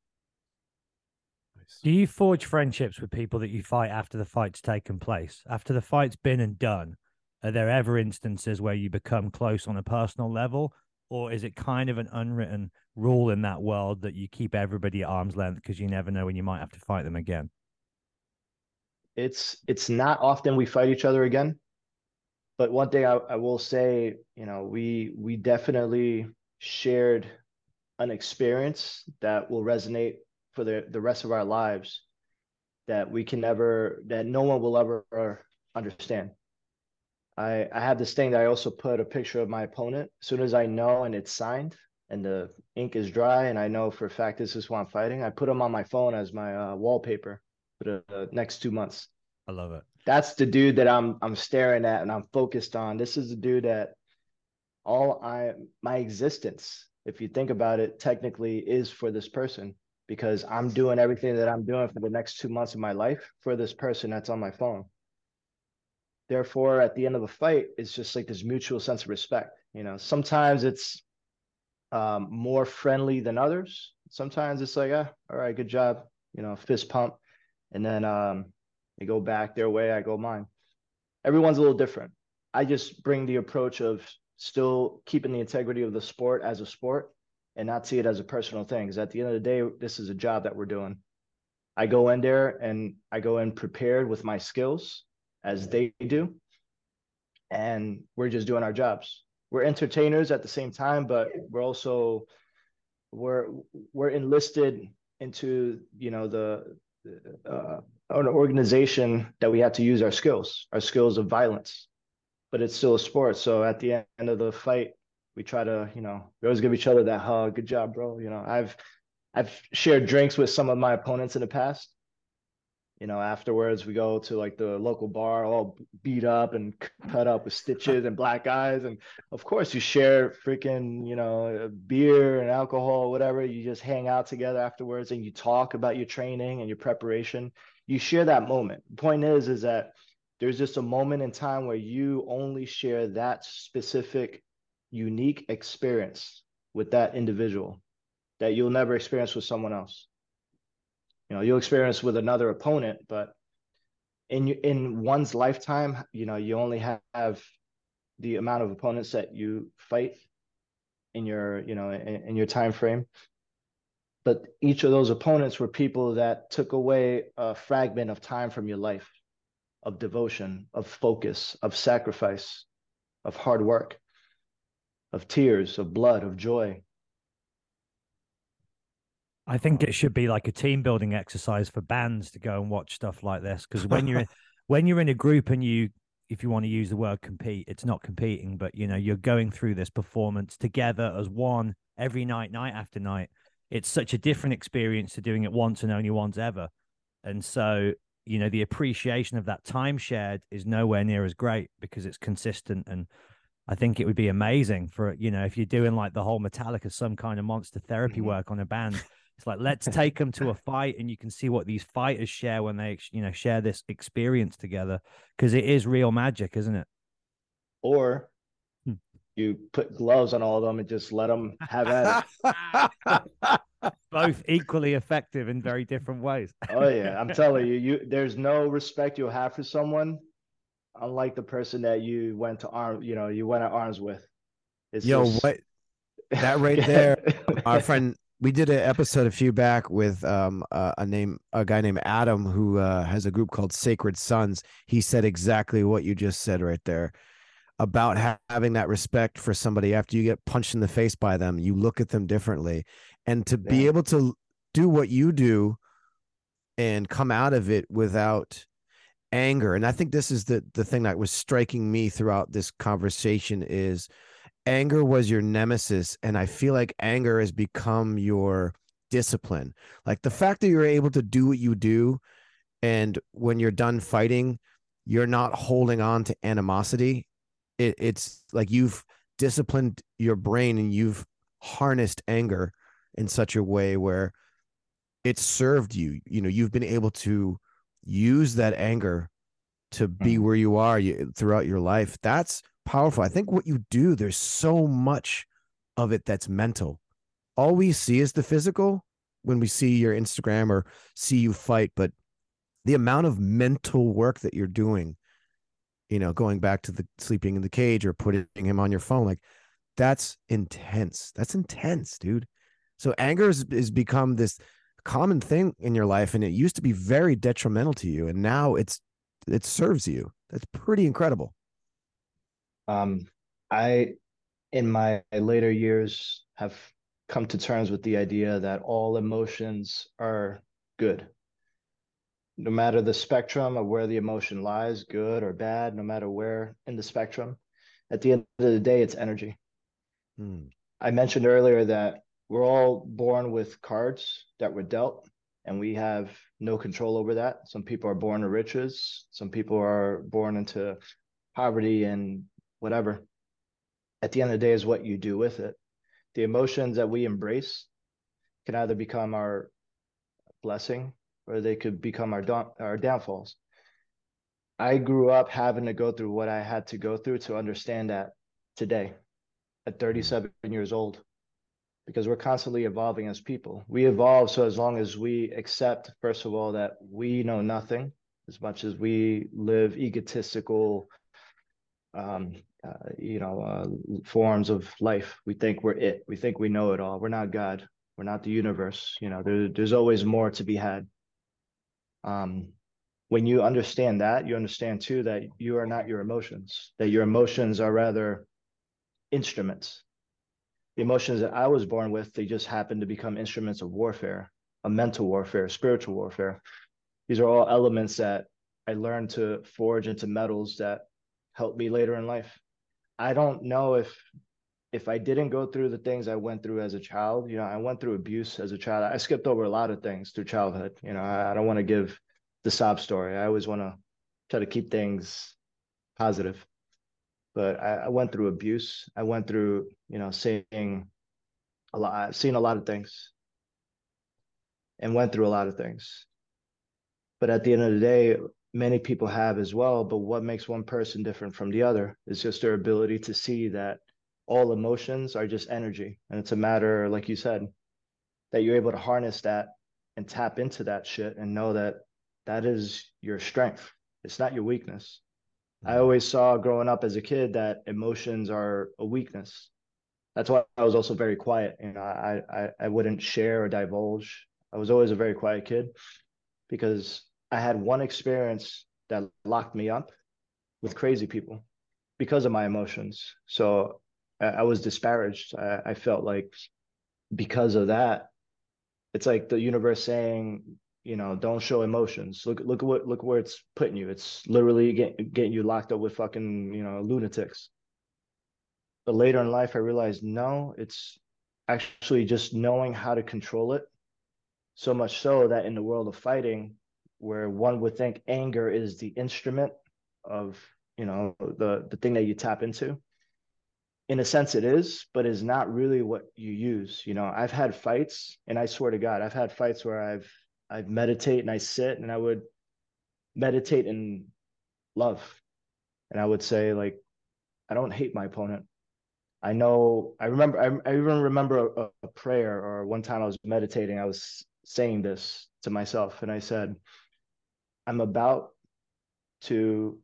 [SPEAKER 5] Do you forge friendships with people that you fight after the fight's taken place? After the fight's been and done, are there ever instances where you become close on a personal level? Or is it kind of an unwritten rule in that world that you keep everybody at arm's length because you never know when you might have to fight them again?
[SPEAKER 7] It's not often we fight each other again, but one thing I will say, you know, we definitely shared an experience that will resonate for the rest of our lives, that we can never, that no one will ever understand. I have this thing that I also put a picture of my opponent. As soon as I know and it's signed and the ink is dry and I know for a fact this is who I'm fighting, I put him on my phone as my wallpaper for the next 2 months.
[SPEAKER 5] I love it.
[SPEAKER 7] That's the dude that I'm staring at and I'm focused on. This is the dude that my existence, if you think about it, technically is for this person, because I'm doing everything that I'm doing for the next 2 months of my life for this person that's on my phone. Therefore, at the end of a fight, it's just like this mutual sense of respect. You know, sometimes it's more friendly than others. Sometimes it's like, ah, all right, good job, you know, fist pump. And then they go back their way, I go mine. Everyone's a little different. I just bring the approach of still keeping the integrity of the sport as a sport and not see it as a personal thing. Because at the end of the day, this is a job that we're doing. I go in there and I go in prepared with my skills as they do. And we're just doing our jobs. we're entertainers at the same time, but we're also we're enlisted into, you know, an organization that we have to use our skills of violence, but it's still a sport. So at the end of the fight, we try to, you know, we always give each other that hug. Good job, bro. You know, I've shared drinks with some of my opponents in the past. You know, afterwards we go to like the local bar, all beat up and cut up with stitches and black eyes. And of course you share freaking, you know, beer and alcohol, whatever. You just hang out together afterwards and you talk about your training and your preparation. You share that moment. The point is that there's just a moment in time where you only share that specific, unique experience with that individual that you'll never experience with someone else. You know, you'll experience with another opponent, but in one's lifetime, you know, you only have the amount of opponents that you fight in your, you know, in your time frame. But each of those opponents were people that took away a fragment of time from your life, of devotion, of focus, of sacrifice, of hard work, of tears, of blood, of joy.
[SPEAKER 5] I think it should be like a team building exercise for bands to go and watch stuff like this, because when you're in a group and you, if you want to use the word compete, it's not competing, but you know, you're going through this performance together as one every night, night after night. It's such a different experience to doing it once and only once ever. And so, you know, the appreciation of that time shared is nowhere near as great because it's consistent. And I think it would be amazing for, you know, if you're doing like the whole Metallica, some kind of monster therapy work on a band. It's like, let's take them to a fight, and you can see what these fighters share when they, you know, share this experience together, because it is real magic, isn't it?
[SPEAKER 7] Or you put gloves on all of them and just let them have at
[SPEAKER 5] it. Both equally effective in very different ways.
[SPEAKER 7] Oh yeah, I'm telling you, there's no respect you'll have for someone, unlike the person that you went at arms with. It's
[SPEAKER 6] what that right there, our friend. We did an episode a few back with a guy named Adam who has a group called Sacred Sons. He said exactly what you just said right there about having that respect for somebody. After you get punched in the face by them, you look at them differently, and to be able to do what you do and come out of it without anger. And I think this is the thing that was striking me throughout this conversation is anger was your nemesis, and I feel like anger has become your discipline. Like the fact that you're able to do what you do, and when you're done fighting, you're not holding on to animosity. It's like you've disciplined your brain and you've harnessed anger in such a way where it's served you. You know, you've been able to use that anger to be where you are throughout your life. That's powerful. I think what you do, there's so much of it that's mental. All we see is the physical when we see your Instagram or see you fight, but the amount of mental work that you're doing, you know, going back to the sleeping in the cage or putting him on your phone, like that's intense. That's intense, dude. So anger is become this common thing in your life, and it used to be very detrimental to you, and now it serves you. That's pretty incredible.
[SPEAKER 7] I, in my later years, have come to terms with the idea that all emotions are good. No matter the spectrum of where the emotion lies, good or bad, no matter where in the spectrum, at the end of the day, it's energy. I mentioned earlier that we're all born with cards that were dealt, and we have no control over that. Some people are born to riches. Some people are born into poverty and whatever. At the end of the day is what you do with it. The emotions that we embrace can either become our blessing or they could become our downfalls. I grew up having to go through what I had to go through to understand that today at 37 years old, because we're constantly evolving as people. We evolve so as long as we accept, first of all, that we know nothing, as much as we live egotistical forms of life. We think we're it. We think we know it all. We're not God. We're not the universe. You know, there's always more to be had. When you understand that, you understand too that you are not your emotions, that your emotions are rather instruments. The emotions that I was born with, they just happened to become instruments of warfare, a mental warfare, spiritual warfare. These are all elements that I learned to forge into metals that help me later in life. I don't know if I didn't go through the things I went through as a child. I went through abuse as a child. I skipped over a lot of things through childhood. I don't want to give the sob story. I always want to try to keep things positive. But I went through abuse. I went through, seeing a lot, I've seen a lot of things and went through a lot of things. But at the end of the day, many people have as well. But what makes one person different from the other is just their ability to see that all emotions are just energy. And it's a matter, like you said, that you're able to harness that and tap into that shit and know that that is your strength. It's not your weakness. I always saw growing up as a kid that emotions are a weakness. That's why I was also very quiet. I wouldn't share or divulge. I was always a very quiet kid because I had one experience that locked me up with crazy people because of my emotions. So I was disparaged. I felt like because of that, it's like the universe saying, don't show emotions. Look where it's putting you. It's literally getting you locked up with fucking, lunatics. But later in life, I realized, no, it's actually just knowing how to control it. So much so that in the world of fighting, where one would think anger is the instrument of, the thing that you tap into. In a sense it is, but is not really what you use. I've had fights, and I swear to God, I've had fights where I've meditate and I sit and I would meditate in love. And I would say, like, I don't hate my opponent. I even remember a prayer, or one time I was meditating, I was saying this to myself, and I said, I'm about to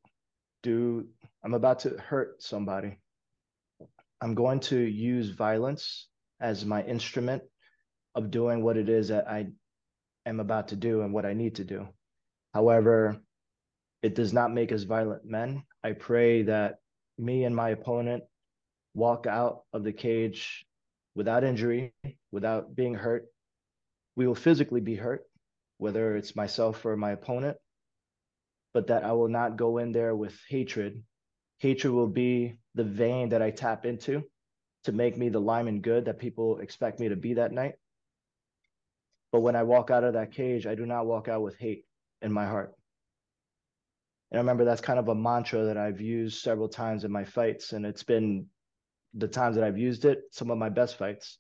[SPEAKER 7] hurt somebody. I'm going to use violence as my instrument of doing what it is that I am about to do and what I need to do. However, it does not make us violent men. I pray that me and my opponent walk out of the cage without injury, without being hurt. We will physically be hurt, whether it's myself or my opponent, but that I will not go in there with hatred. Hatred will be the vein that I tap into to make me the Lyman Good that people expect me to be that night. But when I walk out of that cage, I do not walk out with hate in my heart. And I remember that's kind of a mantra that I've used several times in my fights. And it's been the times that I've used it, some of my best fights.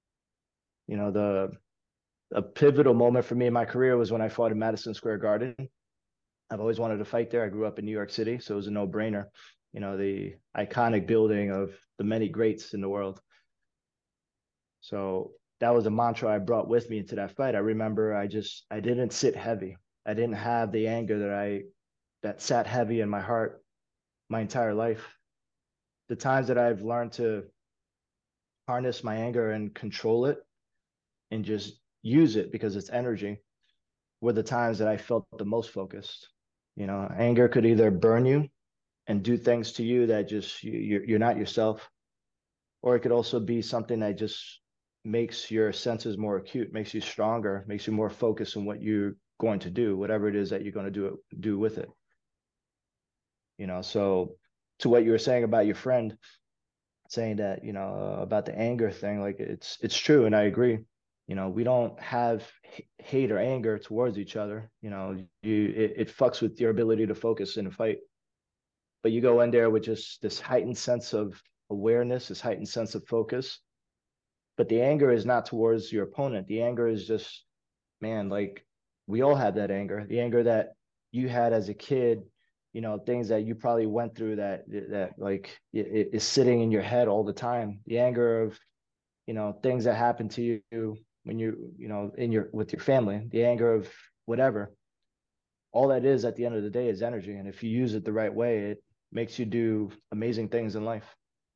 [SPEAKER 7] A pivotal moment for me in my career was when I fought in Madison Square Garden. I've always wanted to fight there. I grew up in New York City, so it was a no-brainer. The iconic building of the many greats in the world. So that was a mantra I brought with me into that fight. I remember I didn't sit heavy. I didn't have the anger that sat heavy in my heart my entire life. The times that I've learned to harness my anger and control it and just use it because it's energy were the times that I felt the most focused. Anger could either burn you and do things to you that just you're not yourself, or it could also be something that just makes your senses more acute, makes you stronger, makes you more focused on what you're going to do, whatever it is that you're going to do with it. So to what you were saying about your friend saying that, about the anger thing, like it's true. And I agree. We don't have hate or anger towards each other. It fucks with your ability to focus in a fight. But you go in there with just this heightened sense of awareness, this heightened sense of focus. But the anger is not towards your opponent. The anger is just, man, like we all have that anger. The anger that you had as a kid, things that you probably went through that like it is sitting in your head all the time. The anger of, things that happen to you when with your family, the anger of whatever. All that is at the end of the day is energy. And if you use it the right way, it makes you do amazing things in life.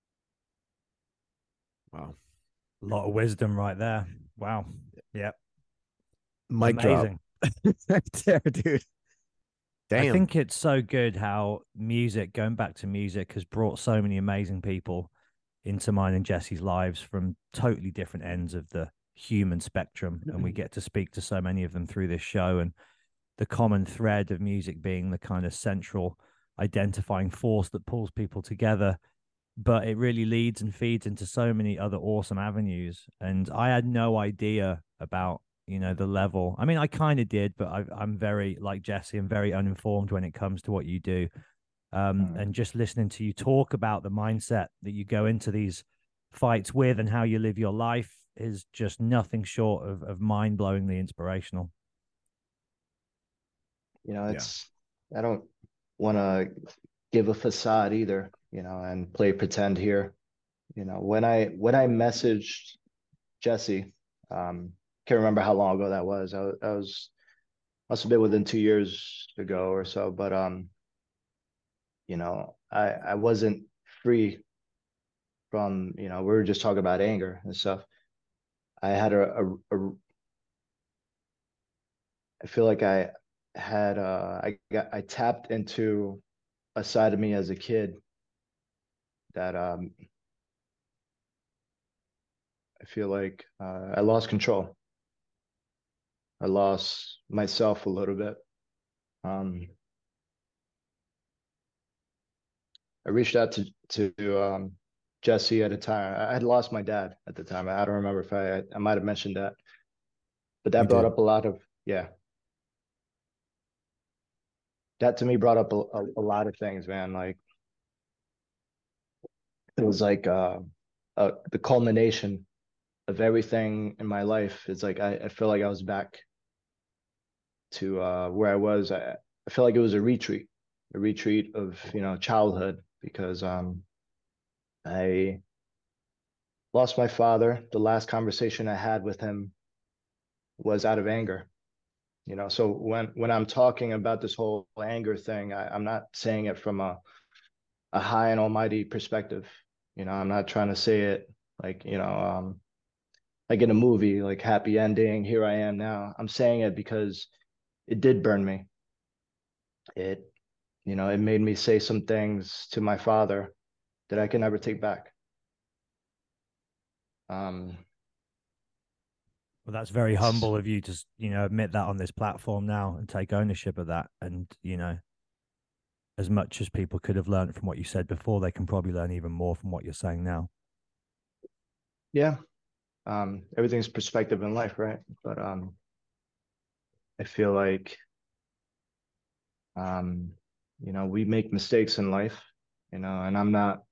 [SPEAKER 6] Wow.
[SPEAKER 5] A lot of wisdom right there. Wow. Yep.
[SPEAKER 6] Mic drop.
[SPEAKER 5] Amazing.
[SPEAKER 6] Right there, dude. Damn.
[SPEAKER 5] I think it's so good how music, going back to music, has brought so many amazing people into mine and Jesse's lives from totally different ends of the human spectrum, and we get to speak to so many of them through this show, and the common thread of music being the kind of central identifying force that pulls people together, but it really leads and feeds into so many other awesome avenues. And I had no idea about, you know, the level. I mean, I kind of did, but I'm very, like Jesse, I'm very uninformed when it comes to what you do. And just listening to you talk about the mindset that you go into these fights with and how you live your life is just nothing short of mind-blowingly inspirational.
[SPEAKER 7] You know, it's, I don't want to give a facade either, you know, and play pretend here. You know, when I messaged Jesse, can't remember how long ago that was. I was must have been within 2 years ago or so, but you know, I wasn't free from, you know, we were just talking about anger and stuff. I had I feel like I had I tapped into a side of me as a kid that I feel like I lost control. I lost myself a little bit. I reached out to Jesse at a time. I had lost my dad at the time. I don't remember if I might have mentioned that, but that brought up a lot of, yeah. That to me brought up a lot of things, man. Like it was like the culmination of everything in my life. It's like I feel like I was back to where I was. I feel like it was a retreat of, you know, childhood, because I lost my father. The last conversation I had with him was out of anger. You know, so when I'm talking about this whole anger thing, I'm not saying it from a high and almighty perspective. You know, I'm not trying to say it like, you know, like in a movie, like happy ending, here I am now. I'm saying it because it did burn me. It, you know, it made me say some things to my father that I can never take back.
[SPEAKER 5] Well, that's very humble of you to, you know, admit that on this platform now and take ownership of that. And, you know, as much as people could have learned from what you said before, they can probably learn even more from what you're saying now.
[SPEAKER 7] Yeah. Everything's perspective in life, right? But I feel like you know, we make mistakes in life, you know, and I'm not,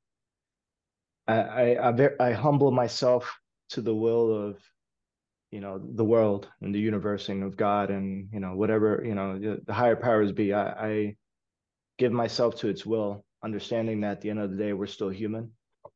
[SPEAKER 7] I humble myself to the will of, you know, the world and the universe and of God and, you know, whatever, you know, the higher powers be. I give myself to its will, understanding that at the end of the day, we're still human.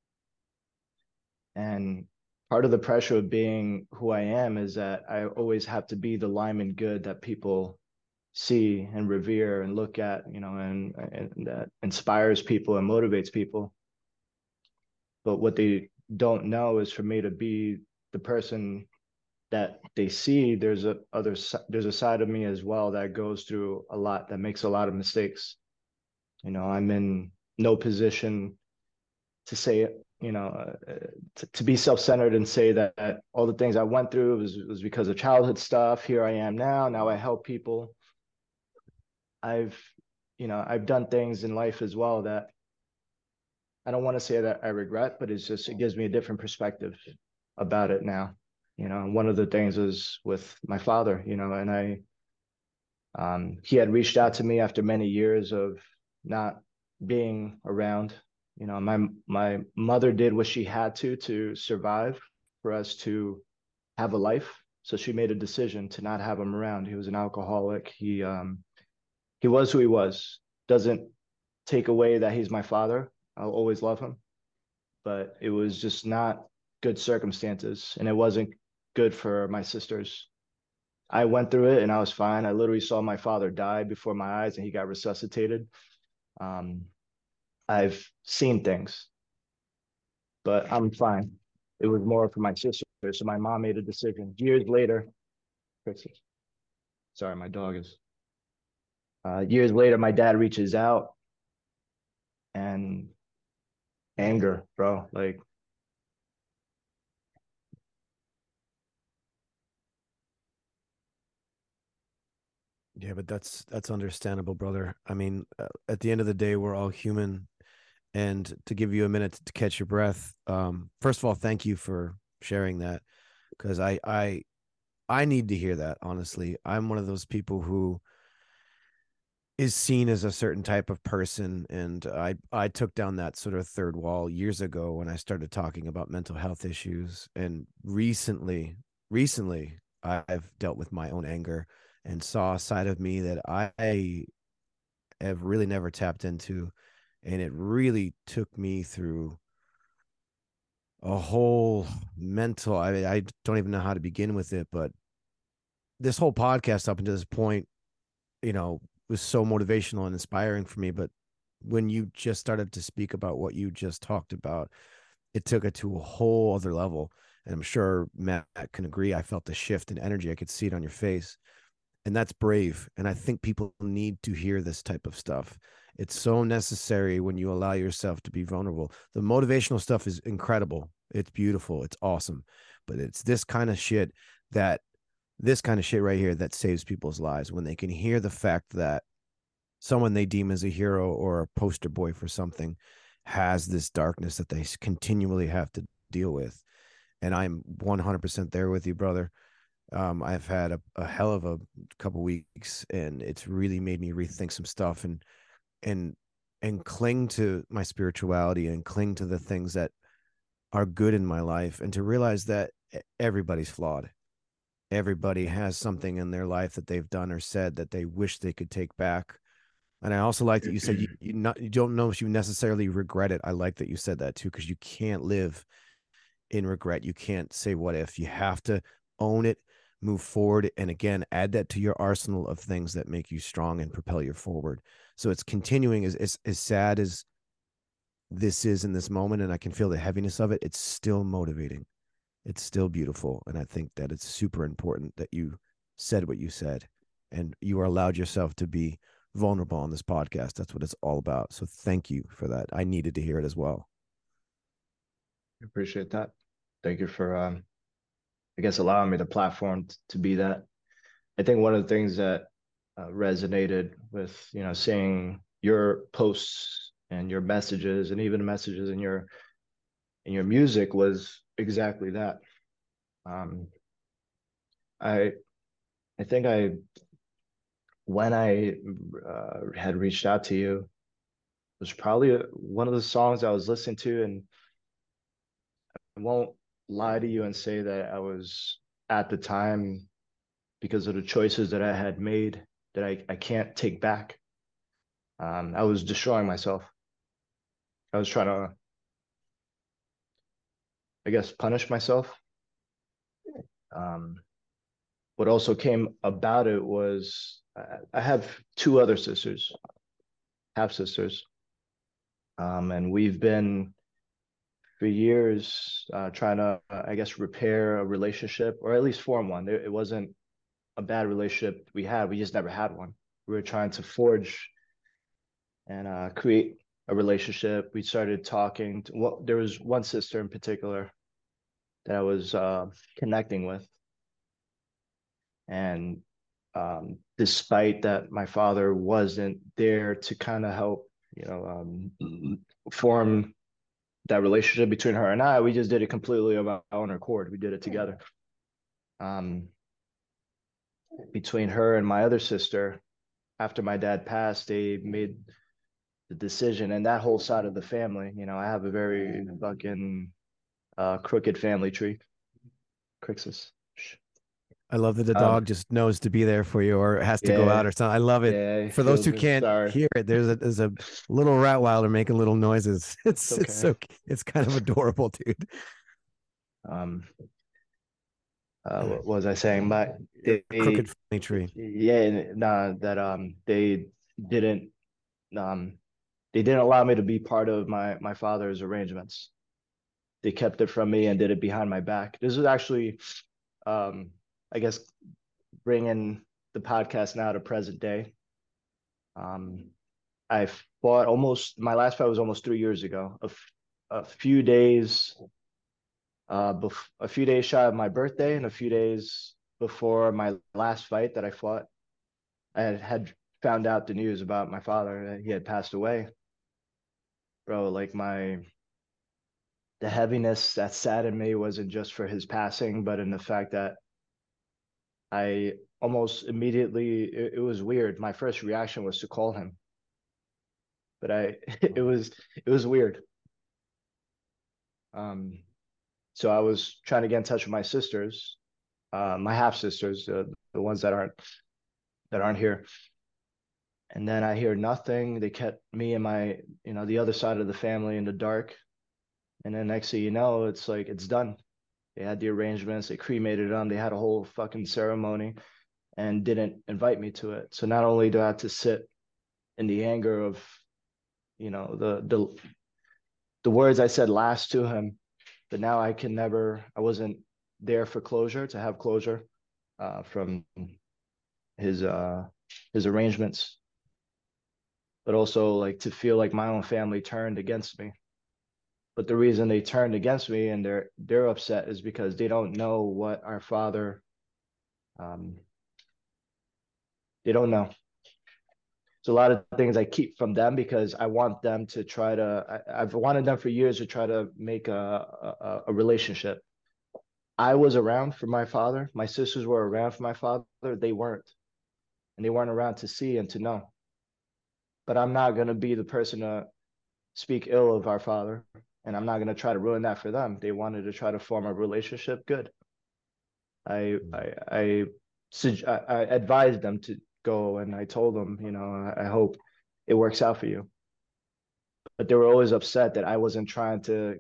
[SPEAKER 7] And part of the pressure of being who I am is that I always have to be the Lyman good that people see and revere and look at, you know, and that inspires people and motivates people. But what they don't know is for me to be the person that they see, there's a side of me as well that goes through a lot, that makes a lot of mistakes. You know, I'm in no position to say it, you know, to be self-centered and say that all the things I went through was because of childhood stuff. Here I am now. Now I help people. I've done things in life as well that I don't want to say that I regret, but it gives me a different perspective about it now. You know, and one of the things is with my father, you know, and he had reached out to me after many years of not being around. You know, my mother did what she had to survive for us to have a life. So she made a decision to not have him around. He was an alcoholic. He was who he was. Doesn't take away that he's my father. I'll always love him. But it was just not good circumstances, and it wasn't good for my sisters. I went through it and I was fine. I literally saw my father die before my eyes and he got resuscitated. I've seen things, but I'm fine. It was more for my sister. So my mom made a decision years later. Sorry, my dog is. Years later, my dad reaches out and anger, bro. Like
[SPEAKER 6] Yeah, but that's understandable, brother. I mean, at the end of the day, we're all human. And to give you a minute to catch your breath, first of all, thank you for sharing that, because I need to hear that. Honestly, I'm one of those people who is seen as a certain type of person, and I took down that sort of third wall years ago when I started talking about mental health issues. And recently I've dealt with my own anger and saw a side of me that I have really never tapped into, and it really took me through a whole mental, I don't even know how to begin with it. But this whole podcast up until this point, you know, was so motivational and inspiring for me. But when you just started to speak about what you just talked about, it took it to a whole other level. And I'm sure Matt can agree. I felt the shift in energy. I could see it on your face. And that's brave. And I think people need to hear this type of stuff. It's so necessary when you allow yourself to be vulnerable. The motivational stuff is incredible. It's beautiful. It's awesome. But it's this kind of shit right here that saves people's lives, when they can hear the fact that someone they deem as a hero or a poster boy for something has this darkness that they continually have to deal with. And I'm 100% there with you, brother. I've had a hell of a couple weeks, and it's really made me rethink some stuff, and cling to my spirituality and cling to the things that are good in my life, and to realize that everybody's flawed. Everybody has something in their life that they've done or said that they wish they could take back. And I also like that you said you don't know if you necessarily regret it. I like that you said that too, because you can't live in regret. You can't say what if. You have to own it, move forward, and again add that to your arsenal of things that make you strong and propel you forward. So it's continuing, as sad as this is in this moment, and I can feel the heaviness of it. It's still motivating. It's still beautiful. And I think that it's super important that you said what you said, and you are allowed yourself to be vulnerable on this podcast. That's what it's all about. So thank you for that. I needed to hear it as well.
[SPEAKER 7] I appreciate that. Thank you for, I guess, allowing me the platform to be that. I think one of the things that resonated with, seeing your posts and your messages, and even the messages in your music, was exactly that. I think when I had reached out to you, it was probably one of the songs I was listening to, and I won't lie to you and say that I was, at the time, because of the choices that I had made, that I can't take back. I was destroying myself. I was trying to, I guess, punish myself. What also came about it was, I have two other sisters, half sisters, and we've been for years trying to, I guess, repair a relationship, or at least form one. It wasn't a bad relationship we had. We just never had one. We were trying to forge and create a relationship. We started talking. There was one sister in particular that I was connecting with. And despite that, my father wasn't there to kind of help, form that relationship between her and I. We just did it completely of our own accord. We did it together. Between her and my other sister, after my dad passed, they made the decision, and that whole side of the family, I have a very fucking crooked family tree. Crixus.
[SPEAKER 6] I love that the dog just knows to be there for you, or has to go out or something. I love it.
[SPEAKER 7] Yeah,
[SPEAKER 6] for those who can't hear it, there's a little Rottweiler making little noises. It's kind of adorable, dude.
[SPEAKER 7] What was I saying? But
[SPEAKER 6] crooked family tree.
[SPEAKER 7] Yeah, they didn't allow me to be part of my father's arrangements. They kept it from me and did it behind my back. This is actually, I guess, bringing the podcast now to present day. I fought my last fight was almost 3 years ago. A few days shy of my birthday, and a few days before my last fight that I fought. I had found out the news about my father, that he had passed away, bro, like the heaviness that sat in me wasn't just for his passing, but in the fact that I almost immediately, it was weird. My first reaction was to call him, but it was weird. So I was trying to get in touch with my sisters, my half sisters, the ones that aren't here. And then I hear nothing. They kept me and my, the other side of the family in the dark. And then next thing you know, it's like it's done. They had the arrangements, they cremated them, they had a whole fucking ceremony and didn't invite me to it. So not only do I have to sit in the anger of, the words I said last to him, but now I wasn't there for closure, to have closure from his arrangements, but also like to feel like my own family turned against me. But the reason they turned against me and they're upset is because they don't know what our father, they don't know. So a lot of things I keep from them because I want them to try to. I've wanted them for years to try to make a relationship. I was around for my father. My sisters were around for my father. They weren't, and they weren't around to see and to know. But I'm not going to be the person to speak ill of our father, and I'm not going to try to ruin that for them. They wanted to try to form a relationship. Good. I advised them to go, and I told them, I hope it works out for you. But they were always upset that I wasn't trying to,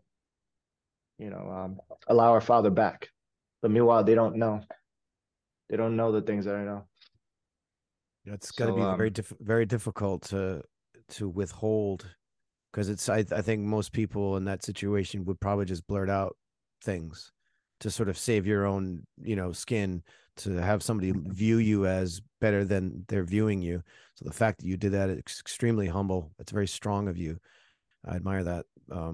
[SPEAKER 7] allow our father back. But meanwhile, they don't know. They don't know the things that I know.
[SPEAKER 6] It's got to be very difficult to withhold, because it's I think most people in that situation would probably just blurt out things to sort of save your own skin, to have somebody view you as better than they're viewing you. So the fact that you did that is extremely humble. It's very strong of you. I admire that.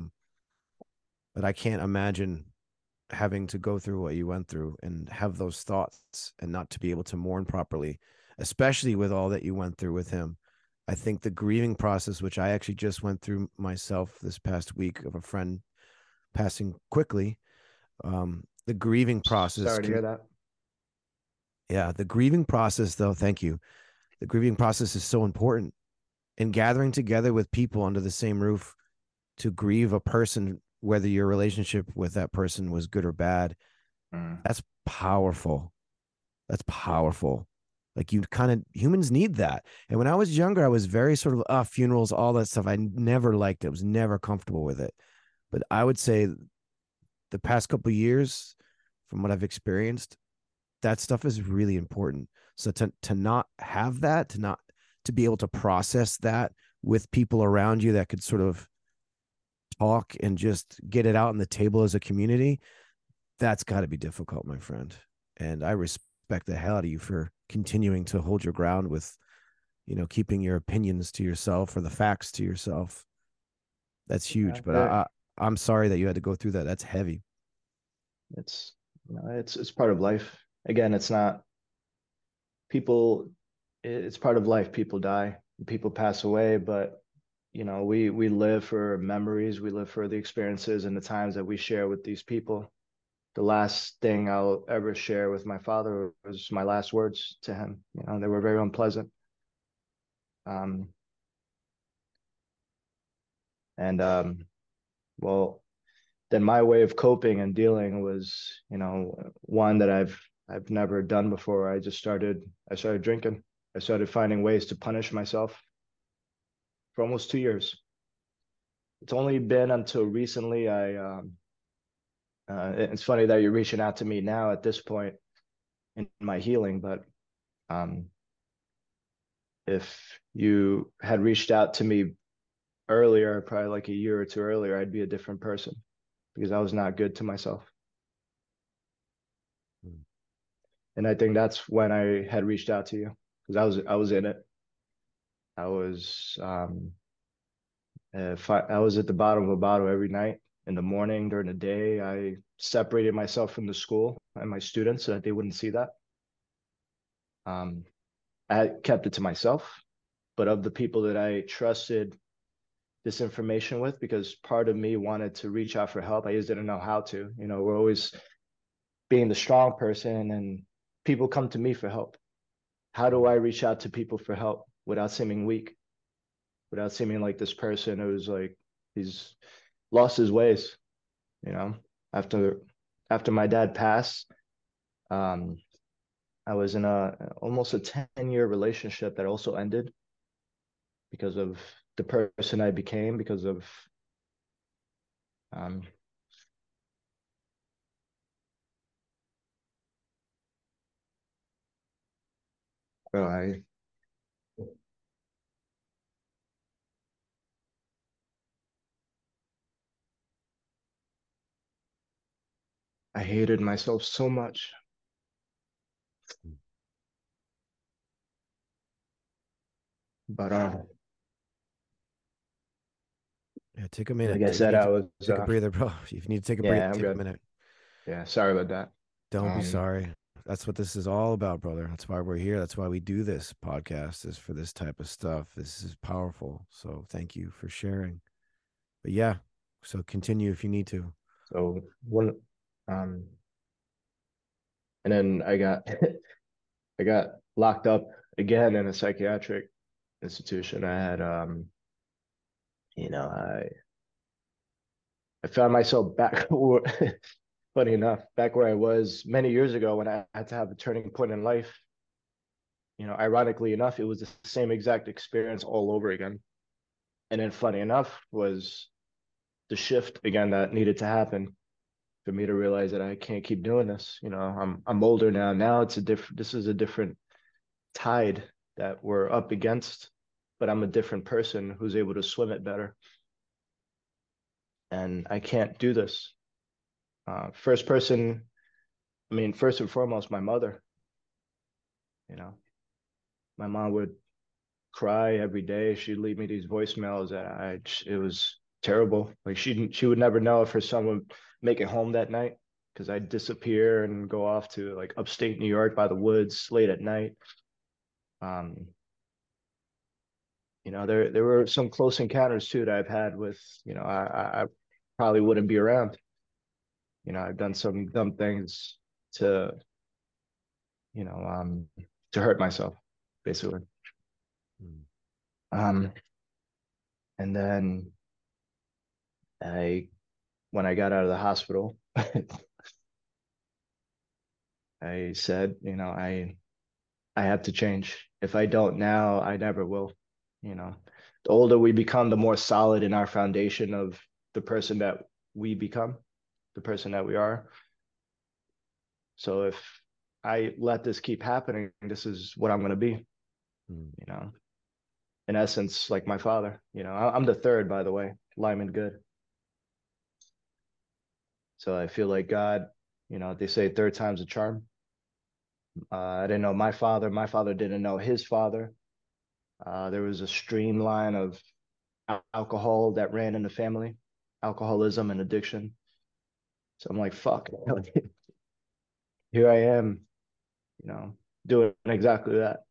[SPEAKER 6] But I can't imagine having to go through what you went through and have those thoughts and not to be able to mourn properly, especially with all that you went through with him. I think the grieving process, which I actually just went through myself this past week of a friend passing quickly, the grieving process.
[SPEAKER 7] Sorry to hear that.
[SPEAKER 6] Yeah, the grieving process, though, thank you. The grieving process is so important. And gathering together with people under the same roof to grieve a person, whether your relationship with that person was good or bad, that's powerful. That's powerful. Like humans need that. And when I was younger, I was very sort of funerals, all that stuff. I never liked it. I was never comfortable with it. But I would say the past couple of years, from what I've experienced, that stuff is really important. So to not have that, to be able to process that with people around you that could sort of talk and just get it out on the table as a community, that's got to be difficult, my friend. And I respect the hell out of you for continuing to hold your ground with, keeping your opinions to yourself or the facts to yourself. That's huge. Yeah, but I'm sorry that you had to go through that. That's heavy.
[SPEAKER 7] It's part of life. Again, it's not people. It's part of life. People die, people pass away, but we live for memories. We live for the experiences and the times that we share with these people. The last thing I'll ever share with my father was my last words to him. They were very unpleasant. Well, then my way of coping and dealing was, one that I've never done before. I started drinking. I started finding ways to punish myself for almost 2 years. It's only been until recently it's funny that you're reaching out to me now at this point in my healing, but if you had reached out to me earlier, probably like a year or two earlier, I'd be a different person because I was not good to myself. And I think that's when I had reached out to you, because I was in it. I was I was at the bottom of a bottle every night. In the morning, during the day, I separated myself from the school and my students so that they wouldn't see that. I kept it to myself, but of the people that I trusted this information with, because part of me wanted to reach out for help, I just didn't know how to. We're always being the strong person, and people come to me for help. How do I reach out to people for help without seeming weak, without seeming like this person who's like, he's lost his ways, you know? After my dad passed, I was in almost a 10-year relationship that also ended because of the person I became, because of um, well, I hated myself so much. But
[SPEAKER 6] Yeah, take a minute.
[SPEAKER 7] like I said, I was
[SPEAKER 6] Take a breather, bro. If you need to take a breather,
[SPEAKER 7] yeah, I'm
[SPEAKER 6] take a
[SPEAKER 7] good.
[SPEAKER 6] minute.
[SPEAKER 7] Yeah, sorry about that.
[SPEAKER 6] Don't be sorry. That's what this is all about, brother. That's why we're here. That's why we do this podcast, is for this type of stuff. This is powerful. So thank you for sharing. But yeah, so continue if you need to.
[SPEAKER 7] So one, and then I got I got locked up again in a psychiatric institution. I had you know, I found myself back funny enough, back where I was many years ago when I had to have a turning point in life. Ironically enough, it was the same exact experience all over again. And then funny enough was the shift again that needed to happen for me to realize that I can't keep doing this. I'm older now. Now this is a different tide that we're up against, but I'm a different person who's able to swim it better. And I can't do this. First and foremost, my mother. My mom would cry every day. She'd leave me these voicemails that it was terrible. Like she would never know if her son would make it home that night because I'd disappear and go off to like upstate New York by the woods late at night. There were some close encounters too that I've had with, I probably wouldn't be around. I've done some dumb things to, to hurt myself, basically. Um, and then when I got out of the hospital, I said, I have to change. If I don't now, I never will. The older we become, the more solid in our foundation of the person that we become, the person that we are. So if I let this keep happening, this is what I'm going to be, in essence, like my father. I'm the third, by the way, Lyman Good. So I feel like God, they say third time's a charm. I didn't know my father. My father didn't know his father. There was a streamline of alcohol that ran in the family, alcoholism and addiction. So I'm like, fuck, here I am, doing exactly that.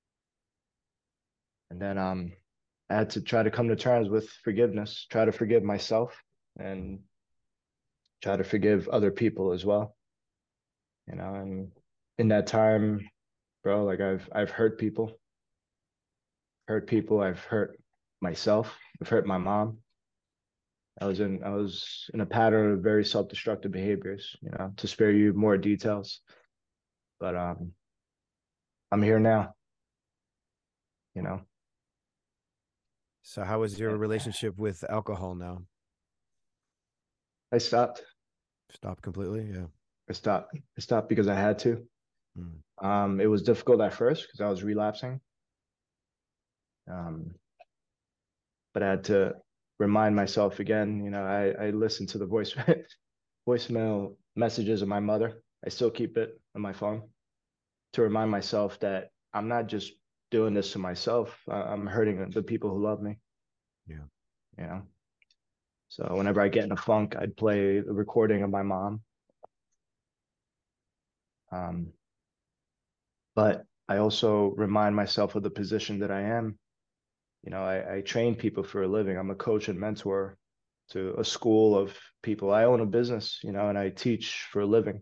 [SPEAKER 7] And then I had to try to come to terms with forgiveness, try to forgive myself and try to forgive other people as well. And in that time, bro, like I've hurt people, I've hurt myself, I've hurt my mom. I was in a pattern of very self-destructive behaviors, to spare you more details. But I'm here now, you know.
[SPEAKER 6] So how is your relationship with alcohol now?
[SPEAKER 7] I stopped.
[SPEAKER 6] Stopped completely? Yeah.
[SPEAKER 7] I stopped because I had to. It was difficult at first because I was relapsing. But I had to remind myself again, I listened to the voicemail messages of my mother. I still keep it on my phone to remind myself that I'm not just doing this to myself. I'm hurting the people who love me.
[SPEAKER 6] Yeah.
[SPEAKER 7] So whenever I get in a funk, I'd play the recording of my mom. But I also remind myself of the position that I am. You know, I train people for a living. I'm a coach and mentor to a school of people. I own a business, you know, and I teach for a living.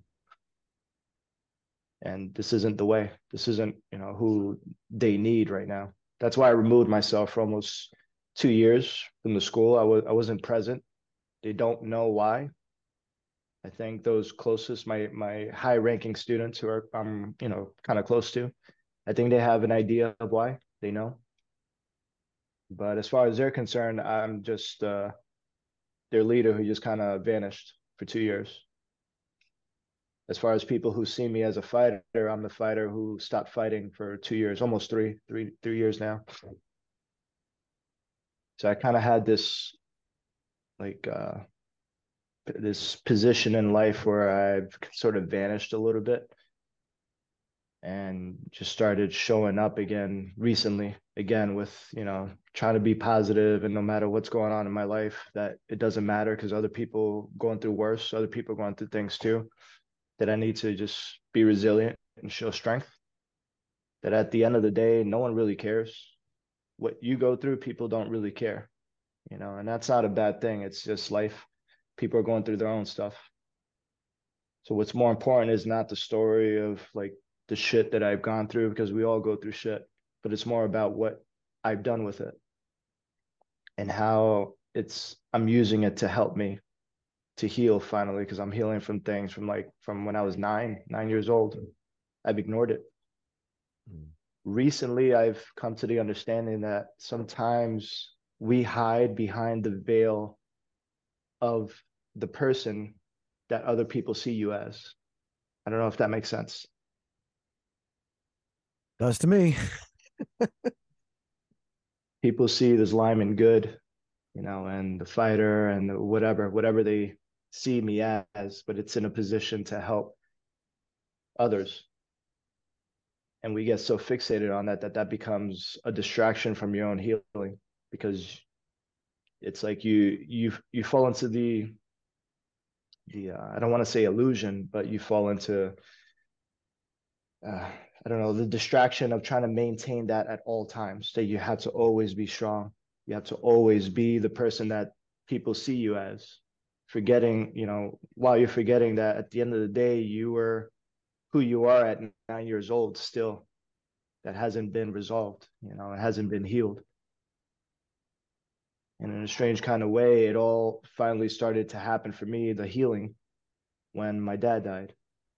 [SPEAKER 7] And this isn't the way. This isn't, you know, who they need right now. That's why I removed myself for almost 2 years from the school. I wasn't present. They don't know why. I think those closest, my high ranking students who are I'm, you know, kind of close to, I think they have an idea of why. They know. But as far as they're concerned, I'm just their leader who just kind of vanished for 2 years. As far as people who see me as a fighter, I'm the fighter who stopped fighting for 2 years, almost three years now. So I kind of had this like this position in life where I've sort of vanished a little bit and just started showing up again recently, again with, you know, trying to be positive, and no matter what's going on in my life, that it doesn't matter because other people going through worse, other people going through things too, that I need to just be resilient and show strength. That at the end of the day, no one really cares. What you go through, people don't really care, you know, and that's not a bad thing. It's just life. People are going through their own stuff. So what's more important is not the story of like the shit that I've gone through, because we all go through shit, but it's more about what I've done with it and how I'm using it to help me to heal finally, because I'm healing from things from when I was 9 years old. I've ignored it. Recently, I've come to the understanding that sometimes we hide behind the veil of the person that other people see you as. I don't know if that makes sense.
[SPEAKER 6] Does to me.
[SPEAKER 7] People see this Lyman good, you know, and the fighter and the whatever they see me as, but it's in a position to help others. And we get so fixated on that becomes a distraction from your own healing, because it's like you fall into the I don't want to say illusion, but you fall into I don't know, the distraction of trying to maintain that at all times, that you have to always be strong. You have to always be the person that people see you as, forgetting, you know, while you're forgetting that at the end of the day, you were who you are at 9 years old still. That hasn't been resolved, you know, it hasn't been healed. And in a strange kind of way, it all finally started to happen for me, the healing, when my dad died.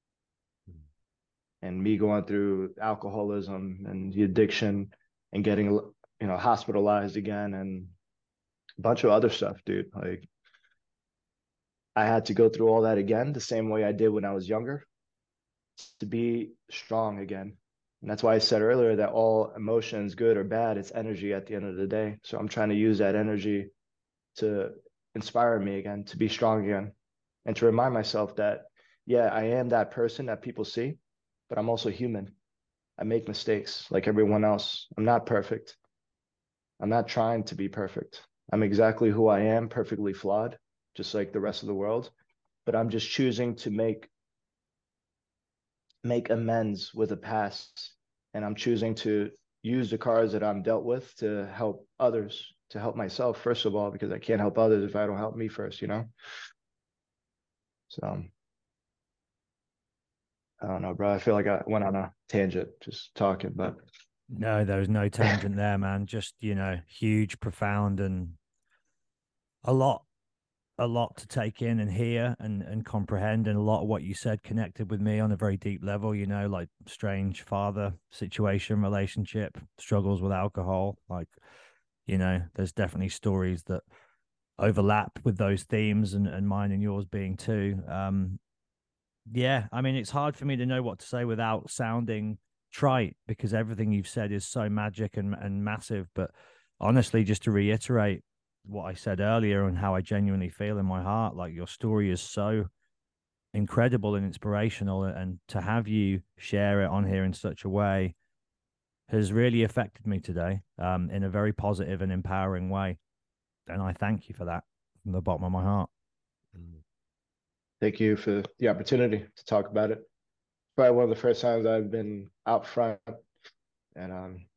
[SPEAKER 7] And me going through alcoholism and the addiction and getting, you know, hospitalized again and a bunch of other stuff, dude. Like, I had to go through all that again the same way I did when I was younger, to be strong again. And that's why I said earlier that all emotions, good or bad, it's energy at the end of the day. So I'm trying to use that energy to inspire me again, to be strong again, and to remind myself that, yeah, I am that person that people see, but I'm also human. I make mistakes like everyone else. I'm not perfect. I'm not trying to be perfect. I'm exactly who I am, perfectly flawed, just like the rest of the world. But I'm just choosing to make amends with the past. And I'm choosing to use the cards that I'm dealt with to help others, to help myself, first of all, because I can't help others if I don't help me first, you know? So I don't know, bro. I feel like I went on a tangent just talking, but
[SPEAKER 5] No, there was no tangent there, man. Just, you know, huge, profound, and a lot to take in and hear and comprehend. And a lot of what you said connected with me on a very deep level, you know, like strange father situation, relationship, struggles with alcohol. Like, you know, there's definitely stories that overlap with those themes, and mine and yours being too. Yeah, I mean, it's hard for me to know what to say without sounding trite, because everything you've said is so magic and massive. But honestly, just to reiterate what I said earlier and how I genuinely feel in my heart, like, your story is so incredible and inspirational, and to have you share it on here in such a way has really affected me today, in a very positive and empowering way. And I thank you for that from the bottom of my heart.
[SPEAKER 7] thank you for the opportunity to talk about it. Probably one of the first times I've been out front and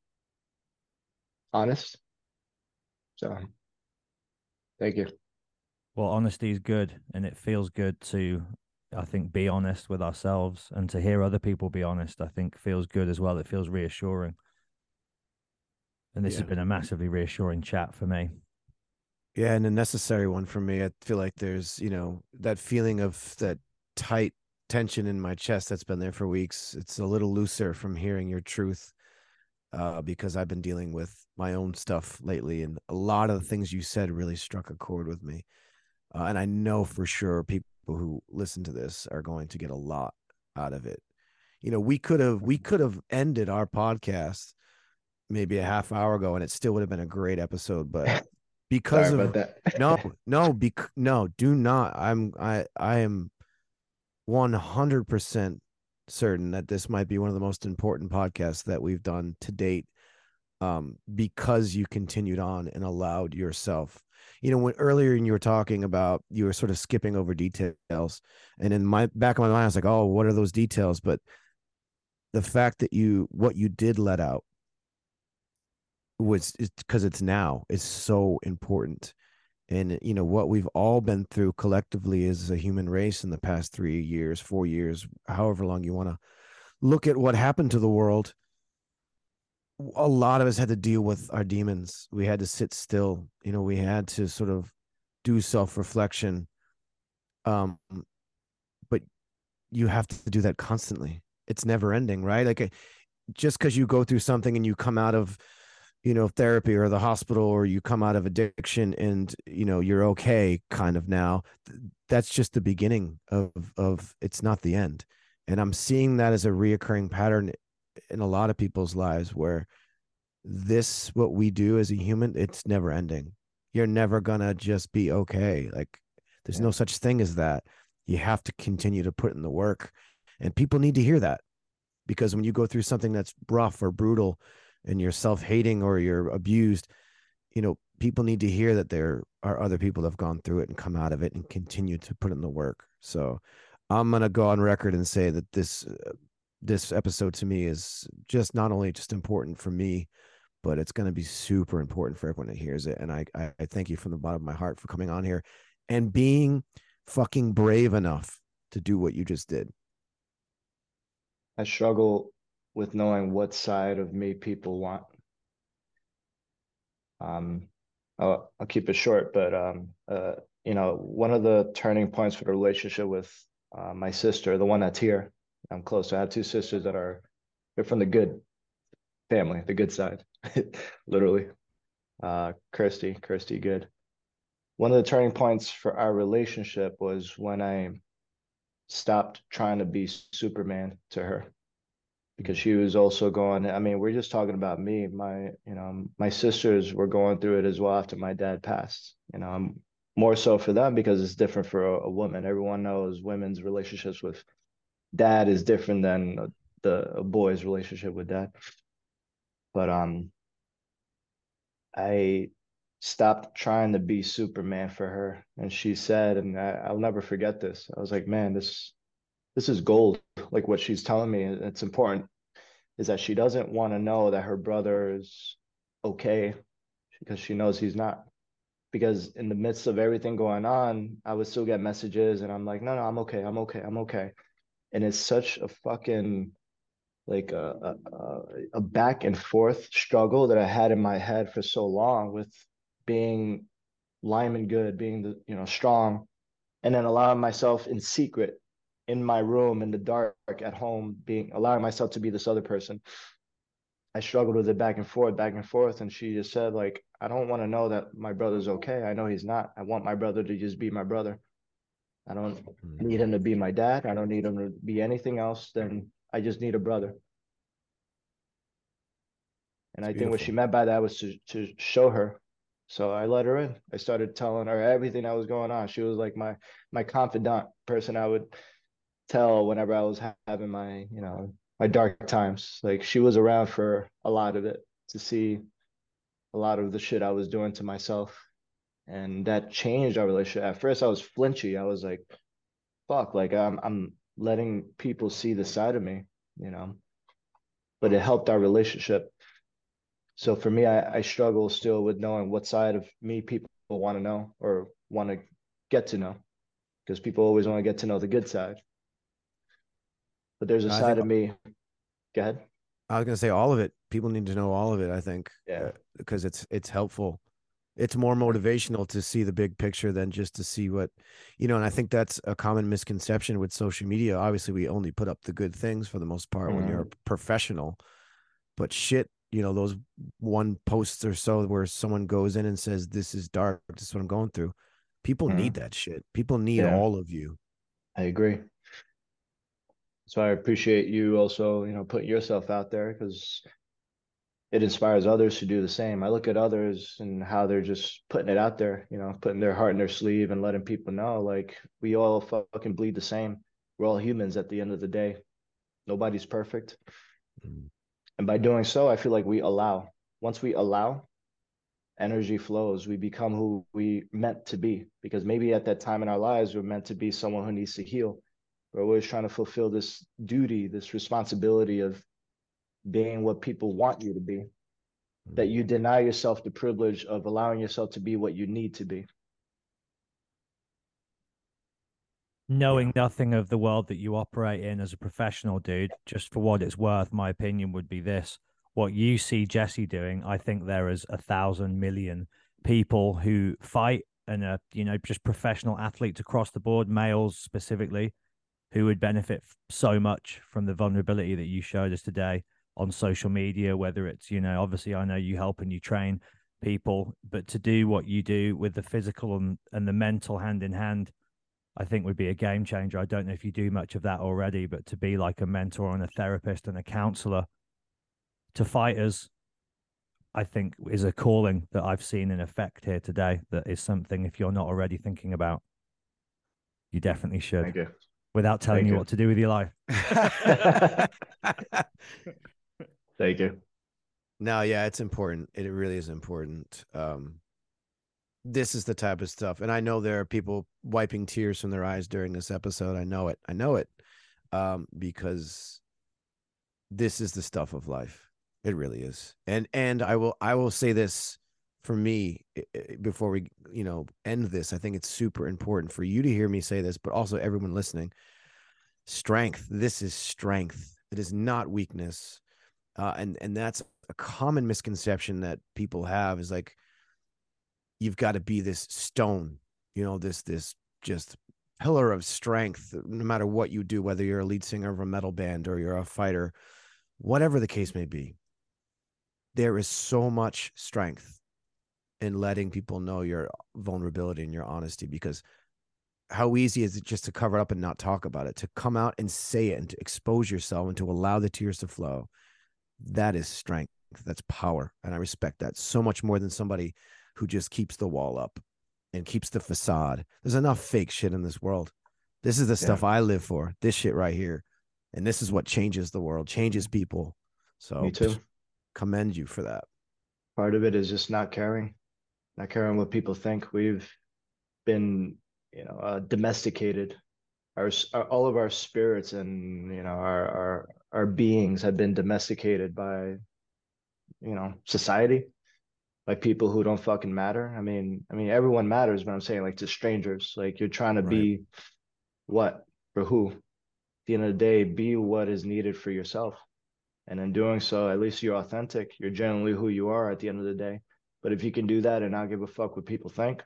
[SPEAKER 7] honest. So thank you.
[SPEAKER 5] Well, honesty is good, and it feels good to, I think, be honest with ourselves, and to hear other people be honest, I think feels good as well. It feels reassuring. And this has been a massively reassuring chat for me.
[SPEAKER 6] Yeah, and a necessary one for me. I feel like there's, that feeling of that tight tension in my chest that's been there for weeks. It's a little looser from hearing your truth, because I've been dealing with my own stuff lately, and a lot of the things you said really struck a chord with me. And I know for sure people who listen to this are going to get a lot out of it. We could have ended our podcast maybe a half hour ago, and it still would have been a great episode. But because
[SPEAKER 7] Sorry
[SPEAKER 6] of
[SPEAKER 7] about that.
[SPEAKER 6] no, do not. I am 100% certain that this might be one of the most important podcasts that we've done to date, because you continued on and allowed yourself. When earlier you were talking about, you were sort of skipping over details, and in my back of my mind, I was like, oh, what are those details? But the fact that what you did let out was, because it's now, is so important. And what we've all been through collectively as a human race in the past 3 years, 4 years, however long you want to look at what happened to the world. A lot of us had to deal with our demons. We had to sit still. We had to sort of do self-reflection. But you have to do that constantly. It's never ending, right? Like, just because you go through something and you come out of, therapy or the hospital, or you come out of addiction and, you're okay kind of now, that's just the beginning of it's not the end. And I'm seeing that as a reoccurring pattern in a lot of people's lives, where what we do as a human, it's never ending. You're never gonna just be okay. Like, there's no such thing as that. You have to continue to put in the work, and people need to hear that, because when you go through something that's rough or brutal and you're self-hating or you're abused, people need to hear that there are other people that have gone through it and come out of it and continue to put in the work. So I'm going to go on record and say that this episode to me is just not only just important for me, but it's going to be super important for everyone that hears it. And I thank you from the bottom of my heart for coming on here and being fucking brave enough to do what you just did.
[SPEAKER 7] I struggle with knowing what side of me people want. I'll keep it short, but one of the turning points for the relationship with my sister, the one that's here, I'm close to. I have two sisters they're from the good family, the good side, literally. Kirsty Good. One of the turning points for our relationship was when I stopped trying to be Superman to her, because she was also going, we're just talking about me. My sisters were going through it as well after my dad passed. I'm more so for them because it's different for a woman. Everyone knows women's relationships with dad is different than a boy's relationship with dad. But I stopped trying to be Superman for her. And she said, and I'll never forget this, I was like, man, this is gold. Like, what she's telling me, it's important, is that she doesn't want to know that her brother is okay, because she knows he's not. Because in the midst of everything going on, I would still get messages and I'm like, no, I'm okay. And it's such a fucking, like, a back and forth struggle that I had in my head for so long, with being Lyman Good, being strong, and then allowing myself in secret in my room in the dark at home, allowing myself to be this other person. I struggled with it back and forth. And she just said, like, I don't want to know that my brother's okay. I know he's not. I want my brother to just be my brother. I don't need him to be my dad. I don't need him to be anything else. Then I just need a brother. And I think what she meant by that was to show her. So I let her in. I started telling her everything that was going on. She was like my confidant person. I would tell whenever I was having my dark times. Like, she was around for a lot of it, to see a lot of the shit I was doing to myself, and that changed our relationship. At first I was flinchy. I was like, fuck, like I'm letting people see the side of me, but it helped our relationship. So for me, I struggle still with knowing what side of me people want to know or want to get to know, because people always want to get to know the good side. But there's a
[SPEAKER 6] I
[SPEAKER 7] side
[SPEAKER 6] think
[SPEAKER 7] of me. Go ahead.
[SPEAKER 6] I was gonna say all of it. People need to know all of it. I think,
[SPEAKER 7] Yeah.
[SPEAKER 6] because it's helpful. It's more motivational to see the big picture than just to see what, and I think that's a common misconception with social media. Obviously, we only put up the good things for the most part when you're a professional, but shit, those one posts or so where someone goes in and says, "This is dark. This is what I'm going through." People need that shit. People need
[SPEAKER 7] Yeah.
[SPEAKER 6] all of you.
[SPEAKER 7] I agree. So I appreciate you also, putting yourself out there, because it inspires others to do the same. I look at others and how they're just putting it out there, putting their heart in their sleeve and letting people know, like, we all fucking bleed the same. We're all humans at the end of the day. Nobody's perfect.
[SPEAKER 6] Mm.
[SPEAKER 7] And by doing so, I feel like once we allow, energy flows. We become who we meant to be, because maybe at that time in our lives, we're meant to be someone who needs to heal. We're always trying to fulfill this duty, this responsibility of being what people want you to be, that you deny yourself the privilege of allowing yourself to be what you need to be.
[SPEAKER 5] Knowing nothing of the world that you operate in as a professional, dude, just for what it's worth, my opinion would be this. What you see Jesse doing, I think there is 1,000,000,000 people who fight and are, just professional athletes across the board, males specifically, who would benefit so much from the vulnerability that you showed us today on social media, whether it's, obviously I know you help and you train people, but to do what you do with the physical and the mental hand in hand, I think would be a game changer. I don't know if you do much of that already, but to be like a mentor and a therapist and a counselor to fighters, I think is a calling that I've seen in effect here today. That is something, if you're not already thinking about, you definitely should.
[SPEAKER 7] Thank you.
[SPEAKER 5] Without telling
[SPEAKER 7] Thank
[SPEAKER 5] you
[SPEAKER 7] you.
[SPEAKER 5] what to do with your life.
[SPEAKER 7] Thank you.
[SPEAKER 6] No, yeah, it's important. It really is important. This is the type of stuff, and I know there are people wiping tears from their eyes during this episode. I know it, because this is the stuff of life. It really is. And I will say this for me before we end this. I think it's super important for you to hear me say this, but also everyone listening. Strength. This is strength. It is not weakness. And that's a common misconception that people have, is like, you've got to be this stone, this just pillar of strength, no matter what you do, whether you're a lead singer of a metal band or you're a fighter, whatever the case may be. There is so much strength in letting people know your vulnerability and your honesty, because how easy is it just to cover it up and not talk about it, to come out and say it and to expose yourself and to allow the tears to flow. That is strength. That's power. And I respect that so much more than somebody who just keeps the wall up and keeps the facade. There's enough fake shit in this world. This is the stuff I live for, this shit right here. And this is what changes the world, changes people. So
[SPEAKER 7] Me too.
[SPEAKER 6] Commend you for that.
[SPEAKER 7] Part of it is just not caring what people think. We've been, domesticated. All of our spirits and, our beings have been domesticated by, society, by people who don't fucking matter. I mean, everyone matters, but I'm saying, like, to strangers, like, you're trying to be what for who? At the end of the day, be what is needed for yourself. And in doing so, at least you're authentic. You're generally who you are at the end of the day. But if you can do that and not give a fuck what people think,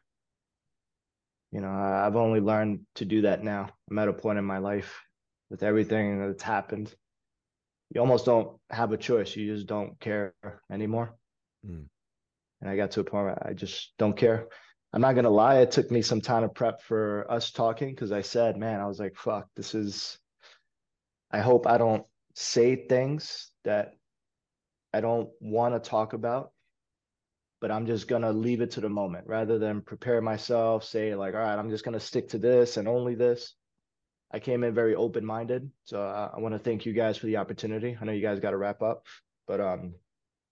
[SPEAKER 7] I've only learned to do that now. I'm at a point in my life with everything that's happened. You almost don't have a choice. You just don't care anymore. And I got to a point where I just don't care. I'm not going to lie. It took me some time to prep for us talking, because I said, man, I was like, fuck, I hope I don't say things that I don't want to talk about, but I'm just going to leave it to the moment rather than prepare myself, say, like, all right, I'm just going to stick to this and only this. I came in very open-minded. So I want to thank you guys for the opportunity. I know you guys got to wrap up, but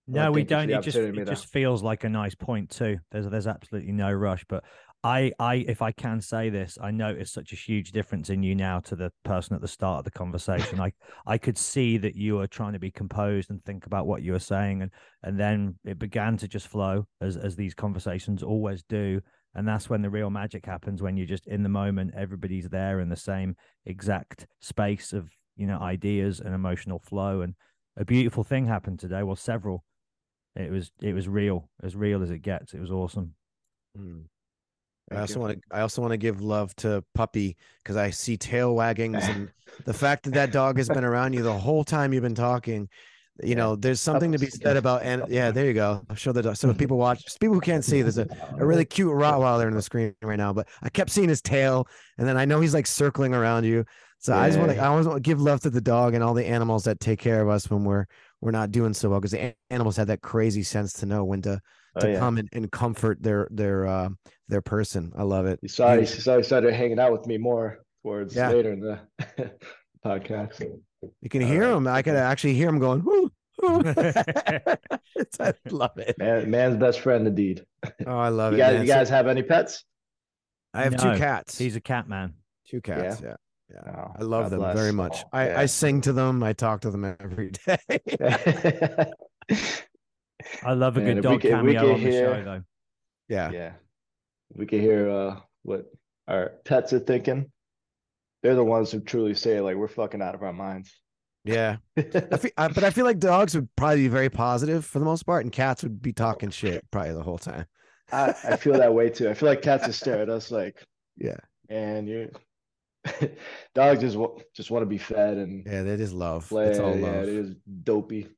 [SPEAKER 5] No, we
[SPEAKER 7] thank you for
[SPEAKER 5] don't.
[SPEAKER 7] the
[SPEAKER 5] It just
[SPEAKER 7] opportunity
[SPEAKER 5] it
[SPEAKER 7] to.
[SPEAKER 5] just feels like a nice point too. There's absolutely no rush. But I if I can say this, I noticed such a huge difference in you now to the person at the start of the conversation. I could see that you were trying to be composed and think about what you were saying, and then it began to just flow as these conversations always do. And that's when the real magic happens, when you're just in the moment, everybody's there in the same exact space of, ideas and emotional flow. And a beautiful thing happened today. Well, several. It was real, as real as it gets. It was awesome.
[SPEAKER 6] Mm. I
[SPEAKER 7] Thank
[SPEAKER 6] also
[SPEAKER 7] you.
[SPEAKER 6] want to give love to Puppy, because I see tail waggings and the fact that that dog has been around you the whole time you've been talking.
[SPEAKER 7] Yeah.
[SPEAKER 6] There's something to be said about, and yeah, there you go. I'll show the dog. So people people who can't see, there's a really cute Rottweiler in the screen right now, but I kept seeing his tail, and then I know he's like circling around you. So I always want to give love to the dog and all the animals that take care of us when we're not doing so well, because the animals have that crazy sense to know when to come and comfort their person. I love it.
[SPEAKER 7] You saw he started hanging out with me more towards later in the podcast.
[SPEAKER 6] You can hear him. I could actually hear him going, whoo, whoo. I love it.
[SPEAKER 7] Man's best friend indeed.
[SPEAKER 6] Oh, I love it.
[SPEAKER 7] You guys have any pets?
[SPEAKER 6] I have two cats.
[SPEAKER 5] He's a cat man.
[SPEAKER 6] Two cats. Yeah.
[SPEAKER 7] Oh,
[SPEAKER 6] I love
[SPEAKER 7] God
[SPEAKER 6] them
[SPEAKER 7] bless.
[SPEAKER 6] very much. I sing to them. I talk to them every day.
[SPEAKER 5] I love a good dog cameo on the show, though.
[SPEAKER 7] Yeah. We can hear what our pets are thinking. They're the ones who truly say, like, we're fucking out of our minds.
[SPEAKER 6] Yeah. But I feel like dogs would probably be very positive for the most part, and cats would be talking shit probably the whole time.
[SPEAKER 7] I feel that way too. I feel like cats just stare at us like, and you're dogs just want to be fed and
[SPEAKER 6] they just love.
[SPEAKER 7] Play.
[SPEAKER 6] It's all love.
[SPEAKER 7] Yeah, it is dopey.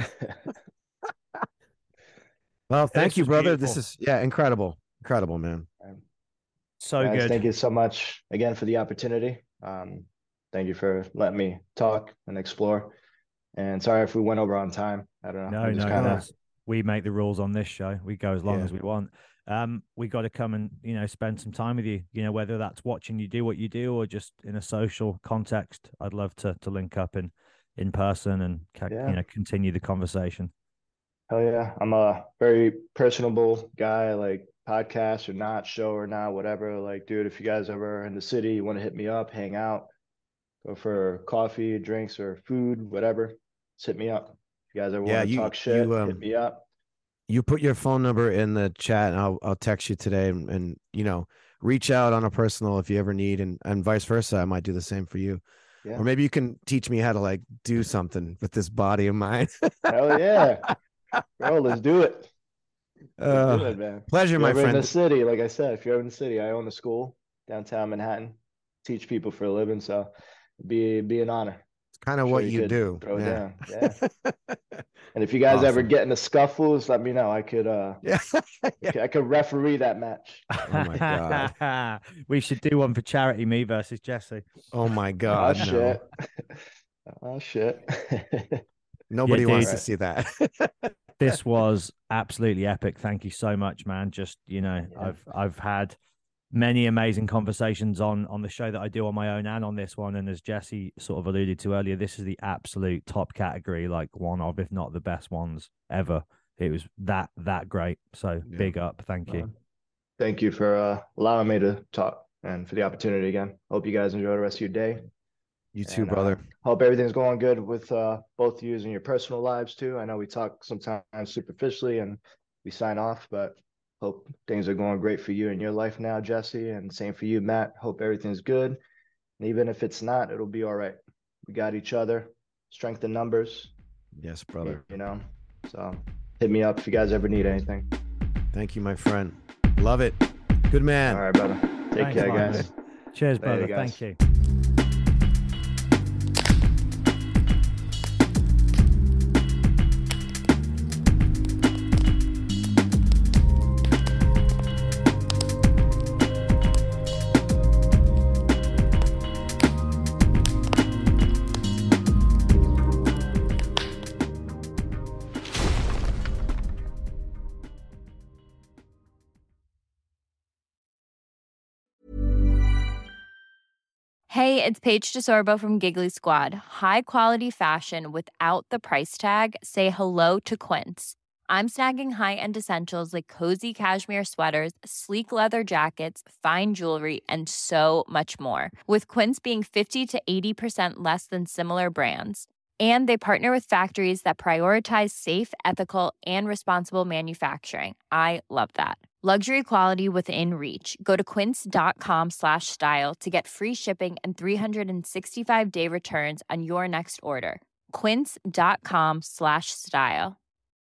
[SPEAKER 6] Well, thank you, brother.
[SPEAKER 5] Beautiful.
[SPEAKER 6] This is incredible, man.
[SPEAKER 5] So
[SPEAKER 7] Guys,
[SPEAKER 5] good.
[SPEAKER 7] Thank you so much again for the opportunity. Thank you for letting me talk and explore. And sorry if we went over on time. I don't know.
[SPEAKER 5] No. We make the rules on this show. We go as long as we want. We got to come and spend some time with you. Whether that's watching you do what you do or just in a social context. I'd love to link up in person and continue the conversation.
[SPEAKER 7] Hell yeah. I'm a very personable guy, like podcast or not, show or not, whatever. Like, dude, if you guys ever are in the city, you want to hit me up, hang out, go for coffee, drinks, or food, whatever, just hit me up. If you guys ever want to talk shit, hit me up.
[SPEAKER 6] You put your phone number in the chat, and I'll text you today, and reach out on a personal if you ever need, and vice versa. I might do the same for you. Yeah. Or maybe you can teach me how to like do something with this body of mine.
[SPEAKER 7] Hell yeah. Bro, let's do it. Let's do it, man.
[SPEAKER 6] Pleasure, my friend.
[SPEAKER 7] In the city, like I said, if you're in the city, I own a school downtown Manhattan, teach people for a living. So be an honor.
[SPEAKER 6] It's kind of what you do.
[SPEAKER 7] Throw it down. Yeah. And if you guys ever get in a scuffles, let me know. I could I could referee that match.
[SPEAKER 6] Oh my God.
[SPEAKER 5] We should do one for charity, me versus Jesse.
[SPEAKER 6] Oh my God.
[SPEAKER 7] Shit. Oh shit.
[SPEAKER 6] Nobody wants to see that.
[SPEAKER 5] This was absolutely epic. Thank you so much, man. Just, I've had many amazing conversations on the show that I do on my own and on this one. And as Jesse sort of alluded to earlier, this is the absolute top category, like one of, if not the best ones ever. It was that great. So big up. Thank you.
[SPEAKER 7] Thank you for allowing me to talk and for the opportunity again. Hope you guys enjoy the rest of your day.
[SPEAKER 6] You too, brother.
[SPEAKER 7] Hope everything's going good with both of you in your personal lives too. I know we talk sometimes superficially and we sign off, but hope things are going great for you in your life now, Jesse, and same for you, Matt. Hope everything's good. And even if it's not, it'll be all right. We got each other. Strength in numbers.
[SPEAKER 6] Yes, brother.
[SPEAKER 7] So hit me up if you guys ever need anything.
[SPEAKER 6] Thank you, my friend. Love it. Good man.
[SPEAKER 7] All right, brother. Take care, guys.
[SPEAKER 5] Man. Cheers, brother. Thank you.
[SPEAKER 8] Hey, it's Paige DeSorbo from Giggly Squad. High quality fashion without the price tag. Say hello to Quince. I'm snagging high-end essentials like cozy cashmere sweaters, sleek leather jackets, fine jewelry, and so much more. With Quince being 50 to 80% less than similar brands. And they partner with factories that prioritize safe, ethical, and responsible manufacturing. I love that. Luxury quality within reach. Go to quince.com/style to get free shipping and 365-day returns on your next order. Quince.com/style.